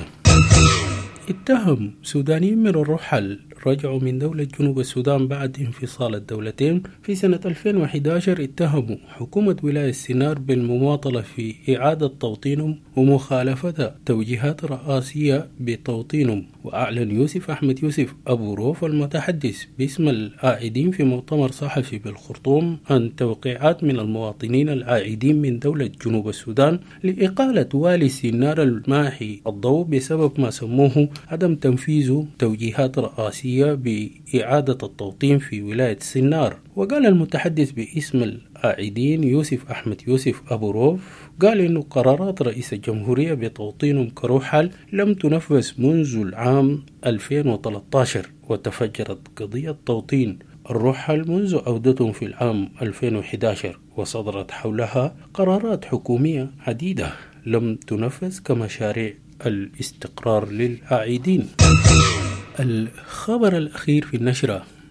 [SPEAKER 1] اتهم سودانيين من الرحل رجعوا من دولة جنوب السودان بعد انفصال الدولتين في سنة 2011 اتهموا حكومة ولاية سينار بالمماطلة في إعادة توطينهم ومخالفة توجيهات رئاسية بتوطينهم. وأعلن يوسف أحمد يوسف أبو روف المتحدث باسم العائدين في مؤتمر صحفي بالخرطوم عن توقيعات من المواطنين العائدين من دولة جنوب السودان لإقالة والي سينار الماحي الضوء بسبب ما سموه عدم تنفيذ توجيهات رئاسية بإعادة التوطين في ولاية سينار. وقال المتحدث باسم العائدين يوسف أحمد يوسف أبو روف قال إنه قرارات رئيس الجمهورية بتوطينهم كرحل لم تنفذ منذ العام 2013، وتفجرت قضية توطين الرحل منذ عودتهم في العام 2011، وصدرت حولها قرارات حكومية عديدة لم تنفذ كمشاريع الاستقرار للعائدين. الخبر الأخير في النشرة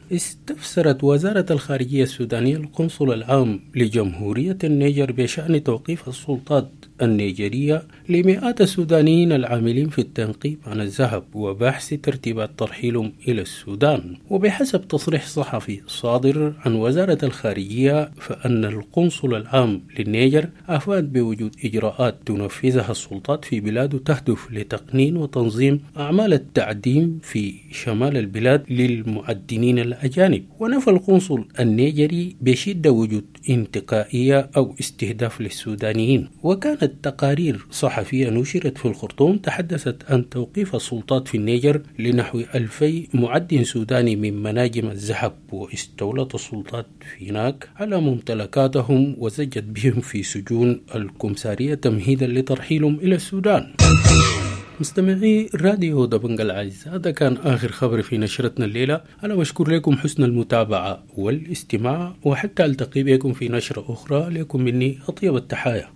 [SPEAKER 1] استفسرت وزارة الخارجية السودانية القنصل العام لجمهورية النيجر بشأن توقيف السلطات النيجرية لمئات السودانيين العاملين في التنقيب عن الذهب وبحث ترتيبات ترحيلهم إلى السودان. وبحسب تصريح صحفي صادر عن وزارة الخارجية فأن القنصل العام للنيجر أفاد بوجود إجراءات تنفذها السلطات في بلاده تهدف لتقنين وتنظيم أعمال التعدين في شمال البلاد للمعدنين الأجانب. ونفى القنصل النيجري بشدة وجود انتقائية أو استهداف للسودانيين. وكانت تقارير صحفية نشرت في الخرطوم تحدثت عن توقيف السلطات في النيجر لنحو 2000 معدن سوداني من مناجم الذهب، واستولت السلطات في هناك على ممتلكاتهم وزجت بهم في سجون الكمسارية تمهيدا لترحيلهم إلى السودان. مستمعي راديو دبنج العزيز، هذا كان آخر خبر في نشرتنا الليلة. أنا بشكر لكم حسن المتابعة والاستماع، وحتى ألتقي بكم في نشرة أخرى. لكم مني أطيب التحايا.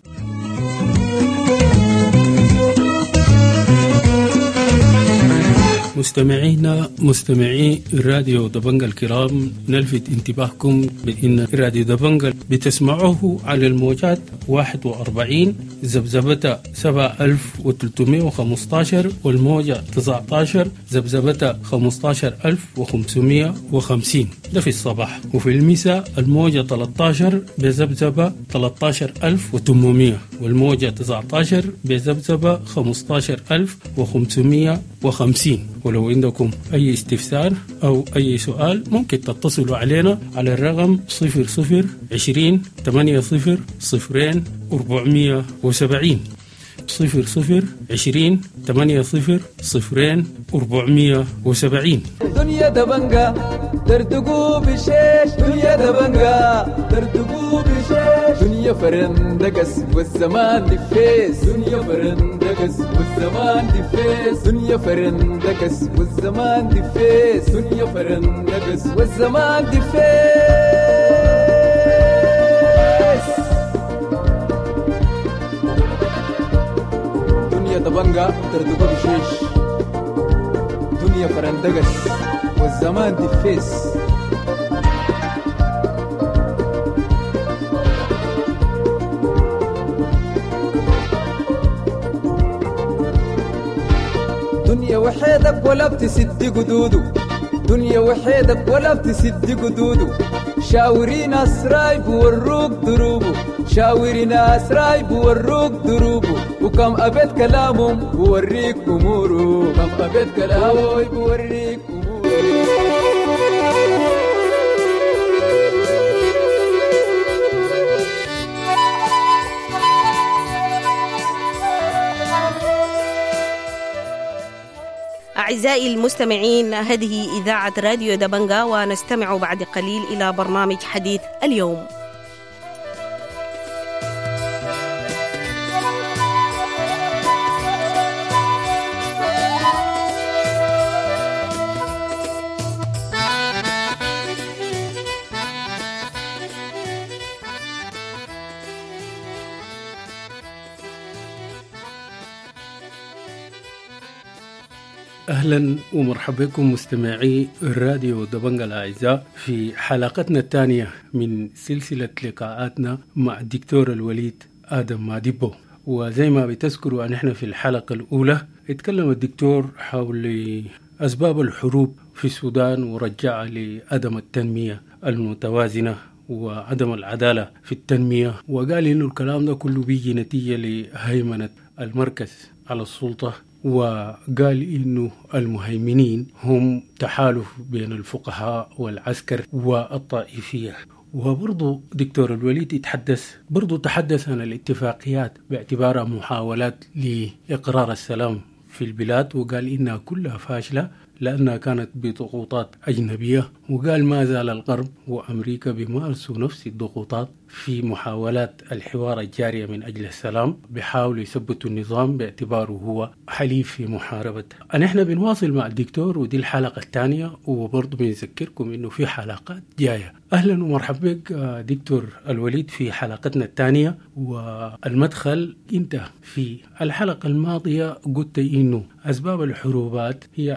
[SPEAKER 1] مستمعي راديو دبنج الكرام، نلفت انتباهكم بأن راديو دبنج بتسمعوه على الموجات 41 زبزبة 7315 والموجة 19 زبزبة 15550 ده في الصباح، وفي المساء الموجة 13 بزبزبة 13800 والموجة 19 بزبزبة 15550. ولو عندكم أي استفسار أو أي سؤال ممكن تتصلوا علينا على الرقم 0020 80 0 470 0020 80 0 470.
[SPEAKER 9] دنيا دبنجا ترتقو بشيش، دنيا دبنجا ترتقو بشيش، دنيا فرندقس والزمان دفيس، دنيا فرندقس والزمان دفيس، دنيا فرندقس والزمان دفيس، دنيا فرندقس والزمان دفيس. دنيا دبنجا ترتقو بشيش، دنيا فرندقس والزمان دفيس. دنيا وحيدك ولا بتسد قدودو، دنيا وحيدك ولا بتسد قدودو، شاورين أسراي بوروك دروبو، شاورين أسراي بوروك دروبو، وكم أبد كلامهم بوريك أمورو، كم أبد كلامهم بوريك أمورو.
[SPEAKER 10] أعزائي المستمعين، هذه إذاعة راديو دبنجا، ونستمع بعد قليل إلى برنامج حديث اليوم.
[SPEAKER 1] أهلا ومرحبا بكم مستمعي الراديو دبنجا الأعزاء في حلقتنا الثانية من سلسلة لقاءاتنا مع الدكتور الوليد آدم ماديبو. وزي ما بتذكروا أن احنا في الحلقة الأولى اتكلم الدكتور حول أسباب الحروب في السودان ورجع لعدم التنمية المتوازنة وعدم العدالة في التنمية، وقال إنه الكلام ده كله بيجي نتيجة لهيمنة المركز على السلطة، وقال إنه المهيمنين هم تحالف بين الفقهاء والعسكر والطائفية. وبرضو دكتور الوليد تحدث عن الاتفاقيات باعتبارها محاولات لإقرار السلام في البلاد، وقال إنها كلها فاشلة لأنها كانت بضغوطات أجنبية، وقال ما زال الغرب وأمريكا بيمارسوا نفس الضغوطات في محاولات الحوار الجارية من أجل السلام، بيحاولوا يثبتوا النظام باعتباره هو حليف في محاربته. نحن بنواصل مع الدكتور، ودي الحلقة الثانية، وبرضو بنذكركم إنه في حلقات جاية. أهلا ومرحبا بك دكتور الوليد في حلقتنا الثانية. والمدخل أنت في الحلقة الماضية قلت إنه أسباب الحروبات هي عدم التنمية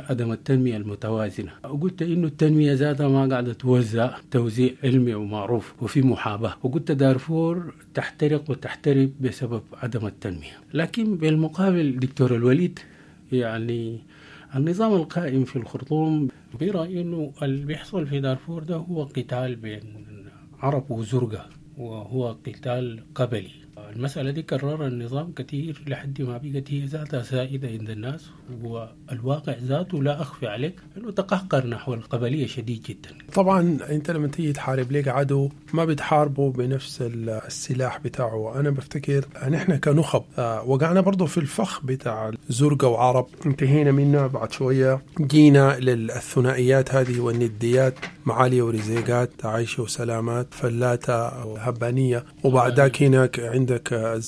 [SPEAKER 1] التنمية المتوازنة، وقلت إنه التنمية ذاتها ما قاعدة توزع توزيع علمي ومعروف وفي محاباة، وقلت دارفور تحترق وتحترب بسبب عدم التنمية. لكن بالمقابل دكتور الوليد يعني النظام القائم في الخرطوم برأي إنه اللي بيحصل في دارفور ده هو قتال بين عرب وزرقة، وهو قتال قبلي. المسألة دي كرر النظام كثير لحد ما بقت هي ذاتها سائدة عند الناس، والواقع ذاته لا أخفي عليك أنه تقهقر نحو القبلية شديد جدا.
[SPEAKER 8] طبعا أنت لما تيجي تحارب لك عدو ما بتحاربه بنفس السلاح بتاعه. أنا بفتكر أن إحنا كنخب وقعنا برضو في الفخ بتاع زرقة وعرب، انتهينا منه بعد شوية جينا للثنائيات هذه والنديات، معالية ورزيقات، عايشة وسلامات، فلاتة وهبانية، وبعد ذاك هناك عندك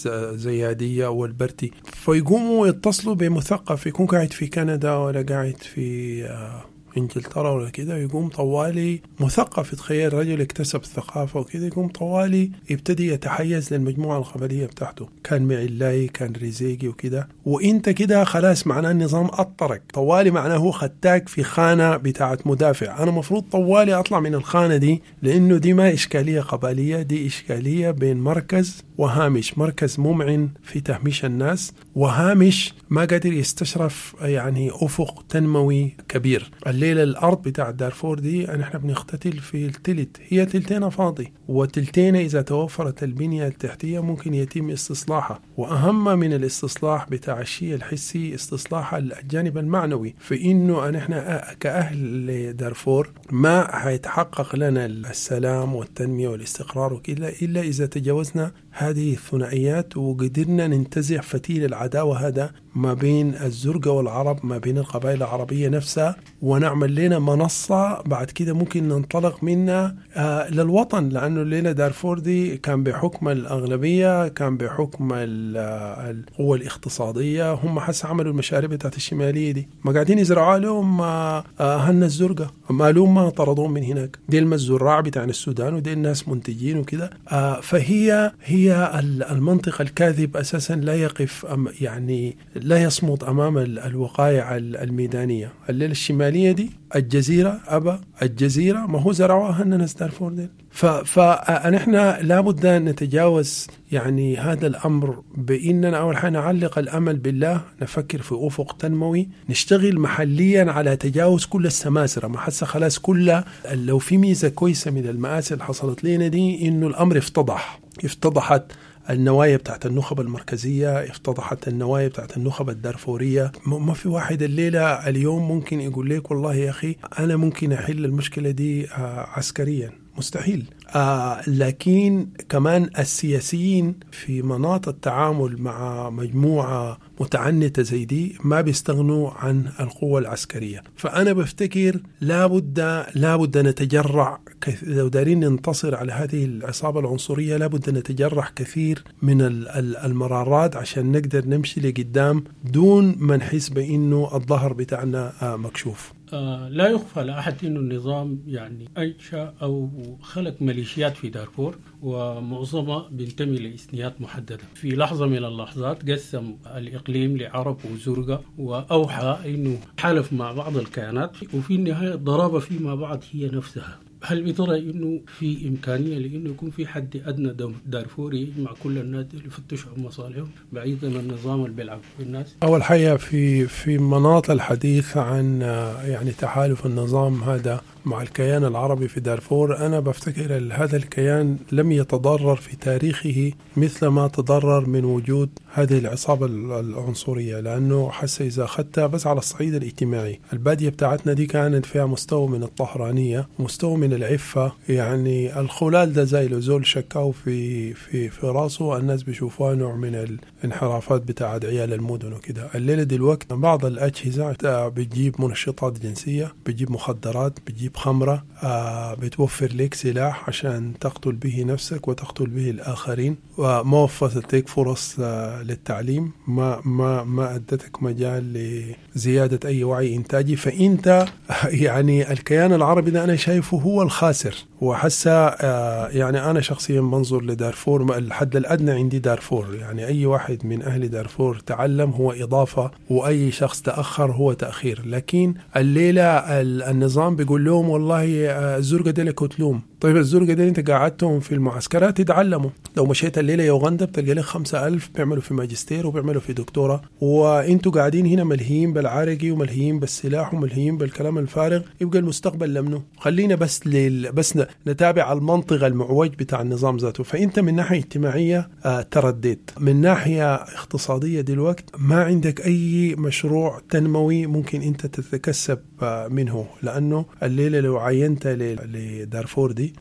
[SPEAKER 8] زيادية والبرتي. فيقوموا يتصلوا بمثقف يكون قاعد في كندا ولا قاعد في انجلترا ولا كده، يقوم طوالي مثقف، تخيل رجل اكتسب الثقافة وكده، يقوم طوالي يبتدي يتحيز للمجموعة القبلية بتاعته، كان معلاي كان رزيقي وكده، وانت كده خلاص معناه النظام أطرق طوالي، معناه هو خدتك في خانة بتاعت مدافع. انا مفروض طوالي اطلع من الخانة دي، لانه دي ما اشكالية قبلية، دي اشكالية بين مركز وهامش، مركز ممعن في تهميش الناس، وهامش ما قادر يستشرف يعني أفق تنموي كبير. الليلة الأرض بتاع دارفور دي نحن بنختتل في التلت، هي تلتين فاضي، وتلتين إذا توفرت البنية التحتية ممكن يتم استصلاحها. وأهم من الاستصلاح بتاع الشيء الحسي استصلاح الجانب المعنوي، فإنه نحن كأهل دارفور ما هيتحقق لنا السلام والتنمية والاستقرار وكذا إلا إذا تجاوزنا هذه الثنائيات وقدرنا ننتزع فتيل العداوة هذا ما بين الزرقة والعرب، ما بين القبائل العربية نفسها، ونعمل لنا منصة بعد كده ممكن ننطلق منها للوطن. لأنه الليلة دارفور دي كان بحكم الأغلبية، كان بحكم القوة الاقتصادية، هم حس عملوا المشاريع بتاعت الشمالية دي، ما قاعدين يزرعوا لهم هن الزرقة، مالهم ما طردون من هناك، دي الزراع بتاع السودان ودي الناس منتجين وكده. فهي المنطق الكاذب أساسا لا يقف يعني لا يصمد أمام الوقائع الميدانية. الليلة الشمالية دي الجزيرة الجزيرة ما هو زرعوها الناس دارفور دي. فنحن لابد أن نتجاوز يعني هذا الأمر بإننا أول حاجة نعلق الأمل بالله، نفكر في أفق تنموي، نشتغل محليا على تجاوز كل السماسرة. ما حس خلاص كلها، لو في ميزة كويسة من المآسي اللي حصلت لنا دي إنه الأمر افتضحت النوايا بتاعت النخب المركزية، افتضحت النوايا بتاعت النخب الدارفورية. ما في واحد الليلة اليوم ممكن يقول لك والله يا أخي أنا ممكن أحل المشكلة دي عسكريا، مستحيل. لكن كمان السياسيين في مناط التعامل مع مجموعة متعنتة زي دي ما بيستغنوا عن القوة العسكرية. فأنا بفتكر لابد نتجرع، لو دارين ننتصر على هذه العصابة العنصرية لابد نتجرع كثير من المرارات عشان نقدر نمشي لقدام دون ما نحس بأنه الظهر بتاعنا مكشوف.
[SPEAKER 1] لا يخفى لأحد أن النظام يعني أنشأ أو خلق ميليشيات في دارفور، ومعظمها بينتمي لإثنيات محددة. في لحظة من اللحظات قسم الإقليم لعرب وزرقة، وأوحى أنه حالف مع بعض الكيانات، وفي النهاية ضرب فيما بعض هي نفسها. هل بترى إنه في إمكانية لإنه يكون في حد أدنى دارفوري يجمع كل الناس اللي يفتشوا عن مصالحهم بعيدا عن النظام اللي بيلعب بالناس؟
[SPEAKER 8] أول حاجة في مناط الحديث عن يعني تحالف النظام هذا مع الكيان العربي في دارفور، أنا بفتكر هذا الكيان لم يتضرر في تاريخه مثل ما تضرر من وجود هذه العصابة العنصرية، لأنه حتى إذا أخذتها بس على الصعيد الاجتماعي، البادية بتاعتنا دي كانت فيها مستوى من الطهرانية، مستوى من العفة، يعني الخلال ده زي لزول شكاو في راسه، الناس بيشوفوها نوع من الانحرافات بتاعت عيال المدن وكده. الليلة دلوقتي بعض الأجهزة بتجيب منشطات جنسية، بتجيب مخدرات، بتجيب خمرة، بتوفر لك سلاح عشان تقتل به نفسك وتقتل به الآخرين، وما وفرت فرص للتعليم، ما أدتك مجال لزيادة أي وعي إنتاجي. فأنت يعني الكيان العربي ده أنا شايفه هو الخاسر، وحسا يعني أنا شخصيا منظر لدارفور الحد الأدنى عندي دارفور، يعني أي واحد من أهل دارفور تعلم هو إضافة، وأي شخص تأخر هو تأخير. لكن الليلة النظام بيقول لهم والله الزرقة دي لك وتلوم. طيب الزرقة دي انت قاعدتهم في المعسكرات يتعلموا، لو مشيت الليلة يوغندا بتلقى لك 5000 بيعملوا في ماجستير وبيعملوا في دكتورة، وانتوا قاعدين هنا ملهيين بالعرقي وملهيين بالسلاح وملهيين بالكلام الفارغ. يبقى المستقبل لمنه. خلينا بس نتابع المنطقة المعوج بتاع النظام ذاته. فانت من ناحية اجتماعية ترديت، من ناحية اقتصادية دلوقت ما عندك اي مشروع تنموي ممكن انت تتكسب منه، لانه الليلة لو عينت لدارفور دي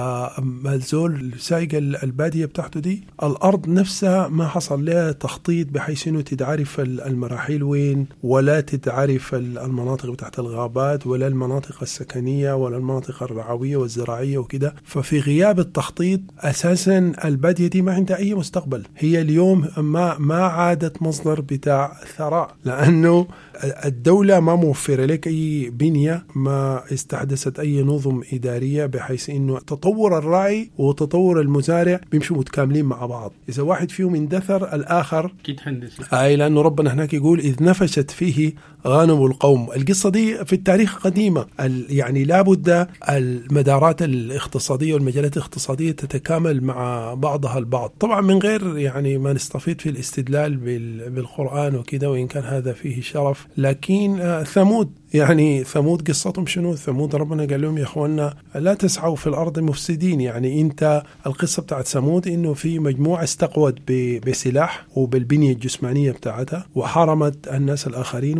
[SPEAKER 8] الزول سايق البادية بتاعته دي، الأرض نفسها ما حصل لها تخطيط بحيث إنه تتعرف المراحل وين، ولا تتعرف المناطق بتاعت الغابات، ولا المناطق السكنية، ولا المناطق الرعوية والزراعية وكده. ففي غياب التخطيط أساسا البادية دي ما عندها أي مستقبل. هي اليوم ما عادت مصدر بتاع ثراء، لأنه الدولة ما موفرة لك أي بنية، ما استحدثت أي نظم إدارية بحيث إنه تطور الراعي وتطور المزارع بيمشوا متكاملين مع بعض. إذا واحد فيهم اندثر الآخر لأنه ربنا هناك يقول إذ نفشت فيه غانم القوم. القصة دي في التاريخ قديمة، يعني لابد المدارات الاقتصادية والمجالات الاقتصادية تتكامل مع بعضها البعض، طبعا من غير يعني ما نستفيد في الاستدلال بالقرآن وكده، وإن كان هذا فيه شرف. لكن ثمود قصتهم شنو؟ ثمود ربنا قال لهم يا اخوانا لا تسعوا في الارض مفسدين. يعني انت القصه بتاعت ثمود انه في مجموعه استقوت بسلاح وبالبنيه الجسمانيه بتاعتها، وحرمت الناس الاخرين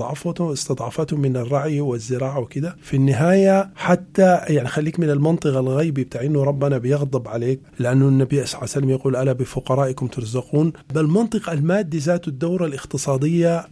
[SPEAKER 8] واستضعفتهم من الرعي والزراعه وكده. في النهايه حتى يعني خليك من المنطق الغيبي بتاع انه ربنا بيغضب عليك، لانه النبي صلى الله عليه وسلم يقول الا بفقرائكم ترزقون. بالمنطق المادي ذاته الدوره الاقتصاديه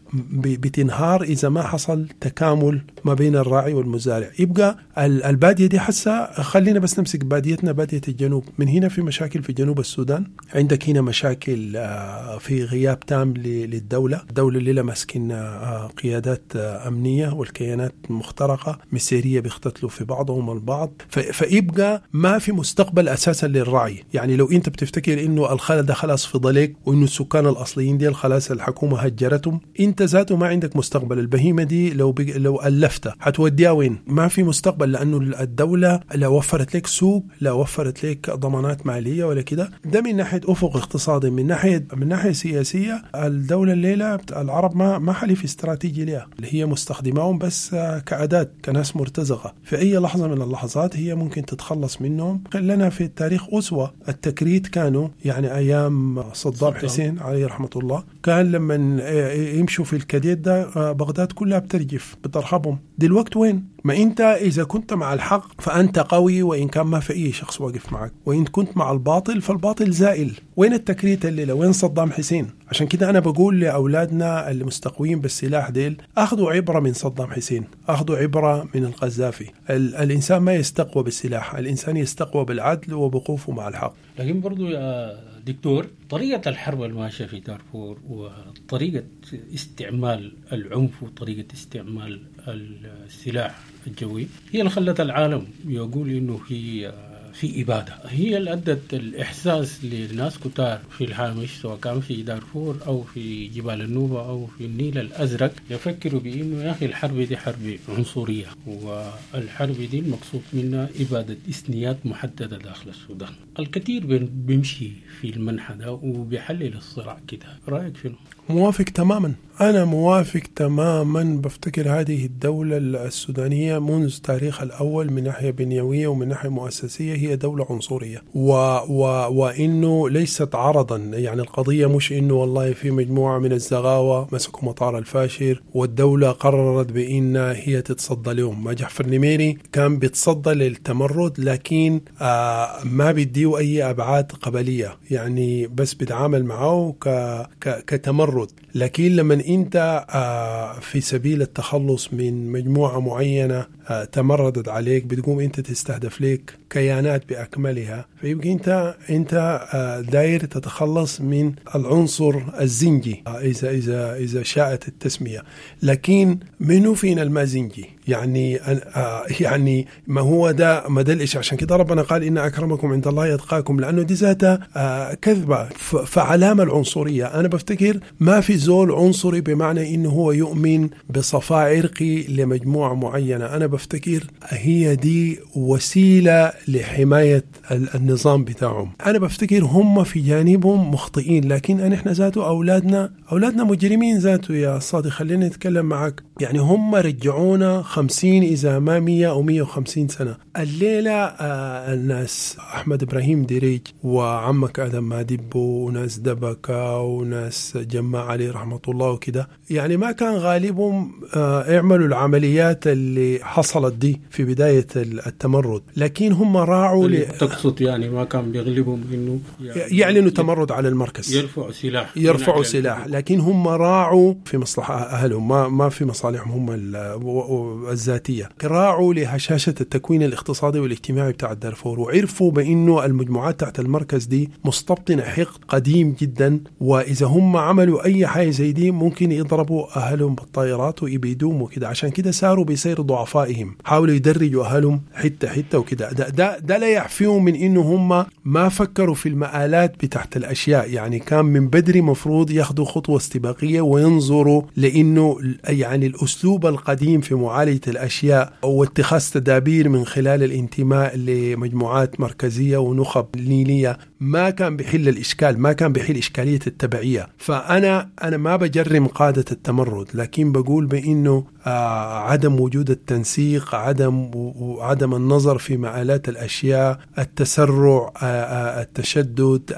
[SPEAKER 8] بتنهار اذا ما حصل تكامل ما بين الراعي والمزارع. يبقى البادية دي حسا، خلينا بس نمسك باديتنا، بادية الجنوب. من هنا في مشاكل في جنوب السودان، عندك هنا مشاكل في غياب تام للدولة. الدولة اللي ماسكين قيادات أمنية والكيانات مخترقة مسيرية بيختلوا في بعضهم البعض. فيبقى ما في مستقبل أساسا للرعي. يعني لو أنت بتفتكر إنه الخلا ده خلاص في ضليك، وإنه السكان الأصليين دي خلاص الحكومة هجرتهم، أنت ذاته ما عندك مستقبل. البهيمة دي لو ألفتها هتوديها وين؟ ما في مستقبل، لأنه الدولة لا وفرت لك سوق، لا وفرت لك ضمانات مالية ولا كده. ده من ناحية أفق اقتصادي. من ناحية سياسية، الدولة الليلة العرب ما حليف استراتيجي لها، اللي هي مستخدماهم بس كأداة، كناس مرتزقة. في أي لحظة من اللحظات هي ممكن تتخلص منهم. لنا في التاريخ أسوة. التكريت كانوا يعني أيام صدام حسين عليه رحمة الله، كان لما يمشوا في الكديد ده بغداد كلها بترجف بترحبهم. دلوقتي وين؟ ما انت اذا كنت مع الحق فانت قوي، وان كان ما في اي شخص واقف معك، وان كنت مع الباطل فالباطل زائل. وين التكريت الليله؟ وين صدام حسين؟ عشان كده انا بقول لاولادنا اللي مستقوين بالسلاح ديل، اخذوا عبره من صدام حسين، اخذوا عبره من القذافي. الانسان ما يستقوى بالسلاح، الانسان يستقوى بالعدل وبوقوفه مع الحق.
[SPEAKER 1] لكن برضو يا دكتور، طريقة الحرب الماشية في دارفور وطريقة استعمال العنف وطريقة استعمال السلاح الجوي هي اللي خلت العالم يقول إنه هي في إبادة، هي اللي أدت الإحساس للناس كتار في الهامش، سواء كان في دارفور أو في جبال النوبة أو في النيل الأزرق، يفكروا بأنه يا أخي الحرب دي حرب عنصرية، والحرب دي المقصود منها إبادة إثنيات محددة داخل السودان. الكثير بيمشي في المنحى ده وبيحلل الصراع كده. رأيك شنو؟
[SPEAKER 8] موافق تماما، أنا موافق تماما. بفتكر هذه الدولة السودانية منذ تاريخ الأول من ناحية بنيوية ومن ناحية مؤسسية هي دولة عنصرية، وإنه ليست عرضا. يعني القضية مش إنه والله في مجموعة من الزغاوة مسكوا مطار الفاشر والدولة قررت بإن هي تتصدى لهم. ما جعفر نميري كان بيتصدى للتمرد، لكن ما بيديه أي أبعاد قبلية، يعني بس بيتعامل معه كتمرد. لكن لما انت في سبيل التخلص من مجموعة معينة تمردت عليك، بتقوم انت تستهدف لك كيانات بأكملها، فيبقى انت داير تتخلص من العنصر الزنجي اذا شاءت التسمية. لكن منو فينا المازنجي؟ يعني ما هو ده ما ده الإشي. عشان كده ربنا قال إن أكرمكم عند الله يتقاكم، لأنه دي ذاتها كذبة. فعلامة العنصرية، أنا بفتكر ما في زول عنصري بمعنى إنه هو يؤمن بصفاء عرقي لمجموعة معينة. أنا بفتكر هي دي وسيلة لحماية النظام بتاعهم. أنا بفتكر هم في جانبهم مخطئين، لكن إحنا ذاته أولادنا مجرمين ذاته يا صادق. خلينا نتكلم معك، يعني هم رجعونا 50 إذا ما 100 أو 150 سنة. الليلة الناس أحمد إبراهيم ديريج وعمك آدم ماديبو وناس دبكة وناس جماعة علي رحمة الله وكده، يعني ما كان غالبهم يعملوا العمليات اللي حصلت دي في بداية التمرد، لكن هم راعوا
[SPEAKER 1] تقصد يعني ما كان بيغلبهم إنه
[SPEAKER 8] يعلنوا تمرد على المركز، يرفعوا سلاح، لكن هم راعوا في مصلحة أهلهم، ما في مصالحهم هم الذاتية. راعوا لهشاشة التكوين الاقتصادي والاجتماعي بتاع دارفور، وعرفوا بأنه المجموعات تحت المركز دي مستبطنة حقد قديم جدا، وإذا هم عملوا أي حاجة زي دي ممكن يضربوا أهلهم بالطائرات ويبيدوهم وكده. عشان كده ساروا بيسير ضعفائهم، حاولوا يدرجوا أهلهم حتة وكده. ده لا يحفيهم من إنه هم ما فكروا في المآلات بتاعت الأشياء. يعني كان من بدري مفروض ياخدوا خطوة استباقية وينظروا لأنه يعني الأسلوب القديم في معالجة الأشياء واتخاذ تدابير من خلال الانتماء لمجموعات مركزية ونخب نيلية ما كان بيحل الإشكال، ما كان بيحل إشكالية التبعية. فأنا ما بجرم قادة التمرد، لكن بقول بأنه عدم وجود التنسيق، عدم النظر في مآلات الأشياء، التسرع، التشدد،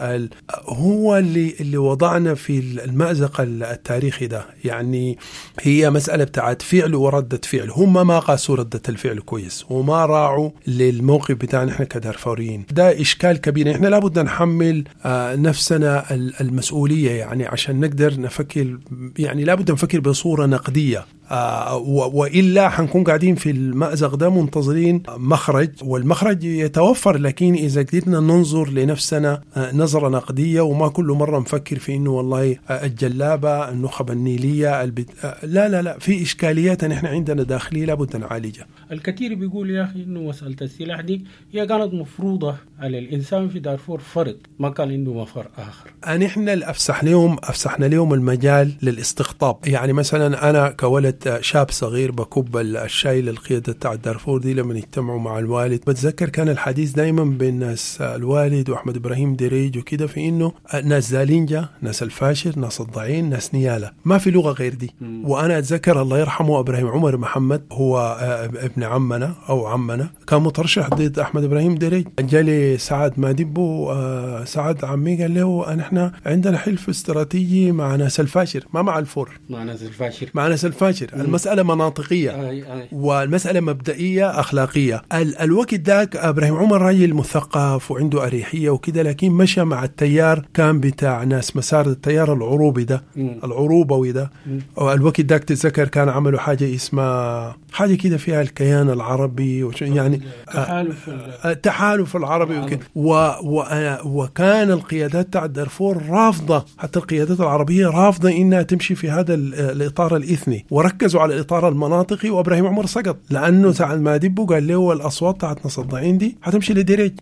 [SPEAKER 8] هو اللي وضعنا في المأزق التاريخي ده. يعني هي مسألة بتاعت فعل وردة فعل. هم ما قاسوا ردة الفعل كويس وما راعوا للموقف بتاعنا احنا كدارفوريين. ده إشكال كبير. احنا لابد نحمل نفسنا المسؤولية، يعني عشان نقدر نفكر، يعني لابد نفكر بصورة نقدية، وإلا حنكون قاعدين في المأزق ده منتظرين مخرج، والمخرج يتوفر. لكن إذا قدرنا ننظر لنفسنا نظرة نقدية وما كل مرة نفكر في إنه والله الجلابة النخب النيلية لا في إشكاليات نحن عندنا داخلية لابد نعالجها.
[SPEAKER 1] الكثير بيقول يا أخي إنه مسألة السلاح دي هي كانت مفروضة على الإنسان في دارفور فرض، ما كان عنده مفر آخر.
[SPEAKER 8] نحن اللي أفسحنا لهم المجال للاستقطاب. يعني مثلا أنا كولد شاب صغير بكب الشاي للقيادة بتاع دارفور دي لما يجتمعوا مع الوالد، بتذكر كان الحديث دايما بين ناس الوالد وأحمد إبراهيم ديريج وكده في إنه ناس زالينجا، ناس الفاشر، ناس الضعين، ناس نيالة، ما في لغة غير دي. وأنا أتذكر الله يرحمه إبراهيم عمر محمد، هو ابن عمنا أو عمنا، كان مترشح ضد أحمد إبراهيم ديريج. جالي سعد ماديبو، سعد عمي قال له نحن عندنا حلف استراتيجي مع ناس الفاشر، ما مع الفور، مع ناس الفاشر. المسألة مناطقية والمسألة مبدئية أخلاقية. الوقت ذاك إبراهيم عمر راجل مثقف وعنده أريحية وكده، لكن مشى مع التيار كان بتاع ناس مسار التيار العروبي ده، العروبوي ده. الوقت ذاك تتذكر كان عملوا حاجة اسمها حاجة كده فيها الكيان العربي، يعني تحالف العربي وكده. وكان القيادات تاع دارفور رافضة، حتى القيادات العربية رافضة إنها تمشي في هذا الإطار الإثني، وركزوا على الإطار المناطقي. وإبراهيم عمر سقط لأنه سعد ماديبو قال له الأصوات تاعت ناس الضعين دي هتمشي لديريج،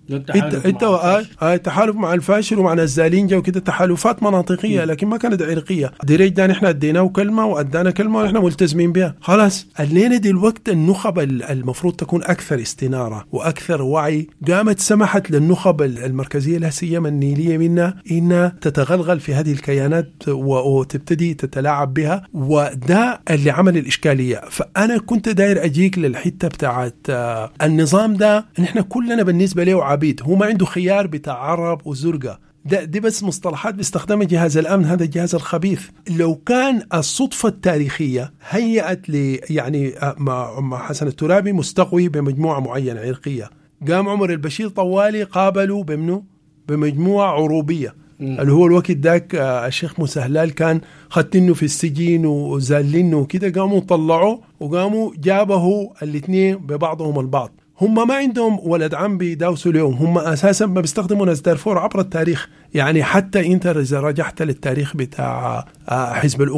[SPEAKER 8] انت تحالف مع الفاشل ومع الزالينجا وكده، تحالفات مناطقية لكن ما كانت عرقية. ديريج ده نحن اديناه كلمة وادانا كلمة ونحن ملتزمين بها خلاص. الليلة دي الوقت النخب المفروض تكون أكثر استنارة وأكثر وعي، قامت سمحت للنخب المركزية لا سيما النيلية منا إنها تتغلغل في هذه الكيانات وتبتدي تتلاعب بها، وده اللي عمل الإشكالية. فأنا كنت داير أجيك للحتة بتاعت النظام ده، نحن كلنا بالنسبة له عبيد، هو ما عنده خيار بتاع عرب وزرقة. دي بس مصطلحات بيستخدمها جهاز الأمن، هذا الجهاز الخبيث. لو كان الصدفة التاريخية هيئت لي يعني مع حسن الترابي مستقوي بمجموعة معينة عرقية، قام عمر البشير طوالي قابلوا بمجموعة عروبية، اللي هو الوقت ذاك الشيخ موسى هلال كان خدتنه في السجين وزالينه وكده، قاموا طلعوا وقاموا جابه الاثنين ببعضهم البعض. هم ما عندهم ولد عم بيداوسوا اليوم، هم أساسا ما بيستخدموا ناس دارفور عبر التاريخ. يعني حتى انت إذا رجعت للتاريخ بتاع حزب الأمة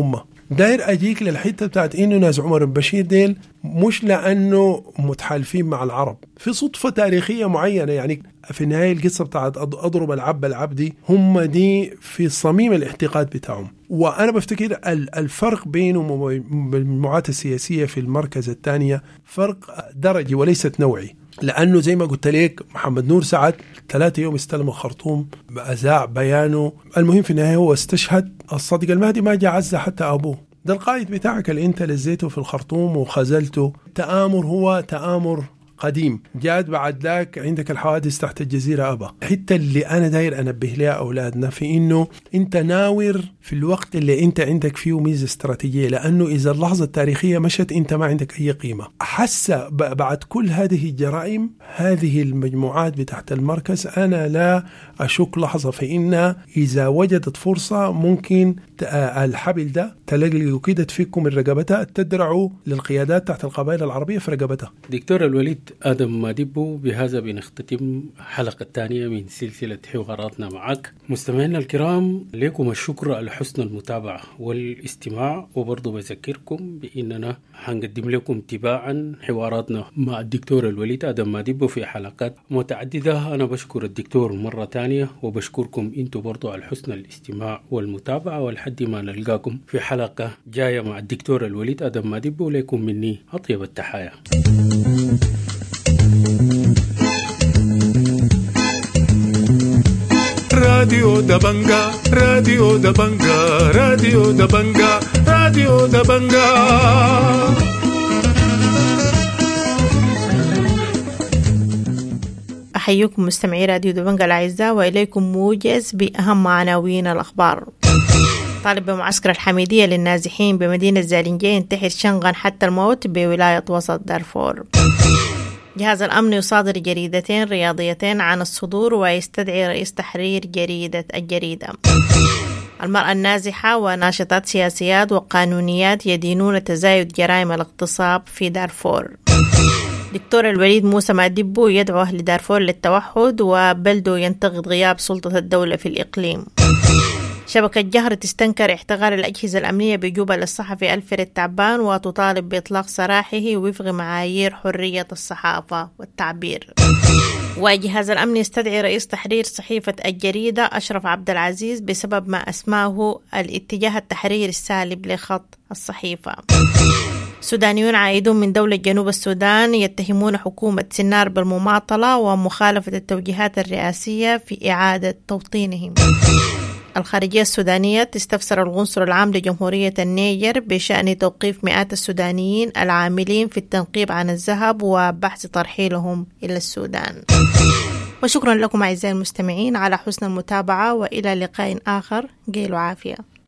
[SPEAKER 8] داير أجيك للحتة بتاعت إنه ناس عمر البشير ديل مش لأنه متحالفين مع العرب، في صدفة تاريخية معينة. يعني في النهاية القصة بتاعت أضرب العب دي هم دي في صميم الاعتقاد بتاعهم. وأنا بفتكر الفرق بينهم والمجموعات السياسية في المركز الثانية فرق درجي وليست نوعي، لأنه زي ما قلت لك محمد نور سعد 3 يوم استلم الخرطوم بأذاع بيانه. المهم في النهاية هو استشهد. الصديق المهدي ما جاء عزة حتى أبوه، ده القائد بتاعك اللي انت لزيته في الخرطوم وخزلته. تآمر هو تآمر قديم، جاد بعد ذاك عندك الحوادث تحت الجزيرة أبا. الحتة اللي أنا داير أنبه لها أولادنا في إنه أنت ناور في الوقت اللي أنت عندك فيه ميزة استراتيجية، لأنه إذا اللحظة التاريخية مشت أنت ما عندك أي قيمة. حاسة بعد كل هذه الجرائم هذه المجموعات بتحت المركز أنا لا أشك لحظة في إن إذا وجدت فرصة ممكن الحبل ده تلاقي كده تفكوا من رقبتها تدرعوا للقيادات تحت القبائل العربية في رقبتها.
[SPEAKER 1] دكتور الوليد آدم ماديبو، بهذا بنختتم الحلقة الثانية من سلسلة حواراتنا معك. مستمعينا الكرام، لكم الشكر على حسن المتابعة والاستماع، وبرضو بذكركم بأننا حنقدم لكم تباعا حواراتنا مع الدكتور الوليد آدم ماديبو في حلقات متعددة. أنا بشكر الدكتور مرة تانية وبشكركم أنتم برضو على حسن الاستماع والمتابعة، ولحد ما نلقاكم في حلقة جاية مع الدكتور الوليد آدم ماديبو. لكم مني أطيب التحايا.
[SPEAKER 11] راديو دبنجا راديو دبنجا راديو دبنجا راديو دبنجا.
[SPEAKER 12] أحييكم مستمعي راديو دبنجا الأعزاء، وإليكم موجز بأهم عناوين الأخبار. طالب بمعسكر الحميدية للنازحين بمدينة زالنجية ينتحر شنغا حتى الموت بولاية وسط دارفور. جهاز الأمن يصادر جريدتين رياضيتين عن الصدور ويستدعي رئيس تحرير الجريدة. المرأة النازحة وناشطات سياسيات وقانونيات يدينون تزايد جرائم الاغتصاب في دارفور. دكتور الوليد موسى ماديبو يدعو أهل دارفور للتوحد، وبلده ينتقد غياب سلطة الدولة في الإقليم. شبكة جهر تستنكر احتغال الأجهزة الأمنية بجوبة للصحفي ألفريد تعبان وتطالب بإطلاق سراحه وفق معايير حرية الصحافة والتعبير. وجهاز الأمن يستدعي رئيس تحرير صحيفة الجريدة أشرف عبد العزيز بسبب ما أسماه الاتجاه التحرير السالب لخط الصحيفة. سودانيون عائدون من دولة جنوب السودان يتهمون حكومة سنار بالمماطلة ومخالفة التوجيهات الرئاسية في إعادة توطينهم. الخارجية السودانية تستفسر القنصل العام لجمهورية النيجر بشأن توقيف مئات السودانيين العاملين في التنقيب عن الذهب وبحث ترحيلهم إلى السودان. وشكرا لكم أعزائي المستمعين على حسن المتابعة، وإلى لقاء آخر. قيلوا عافية.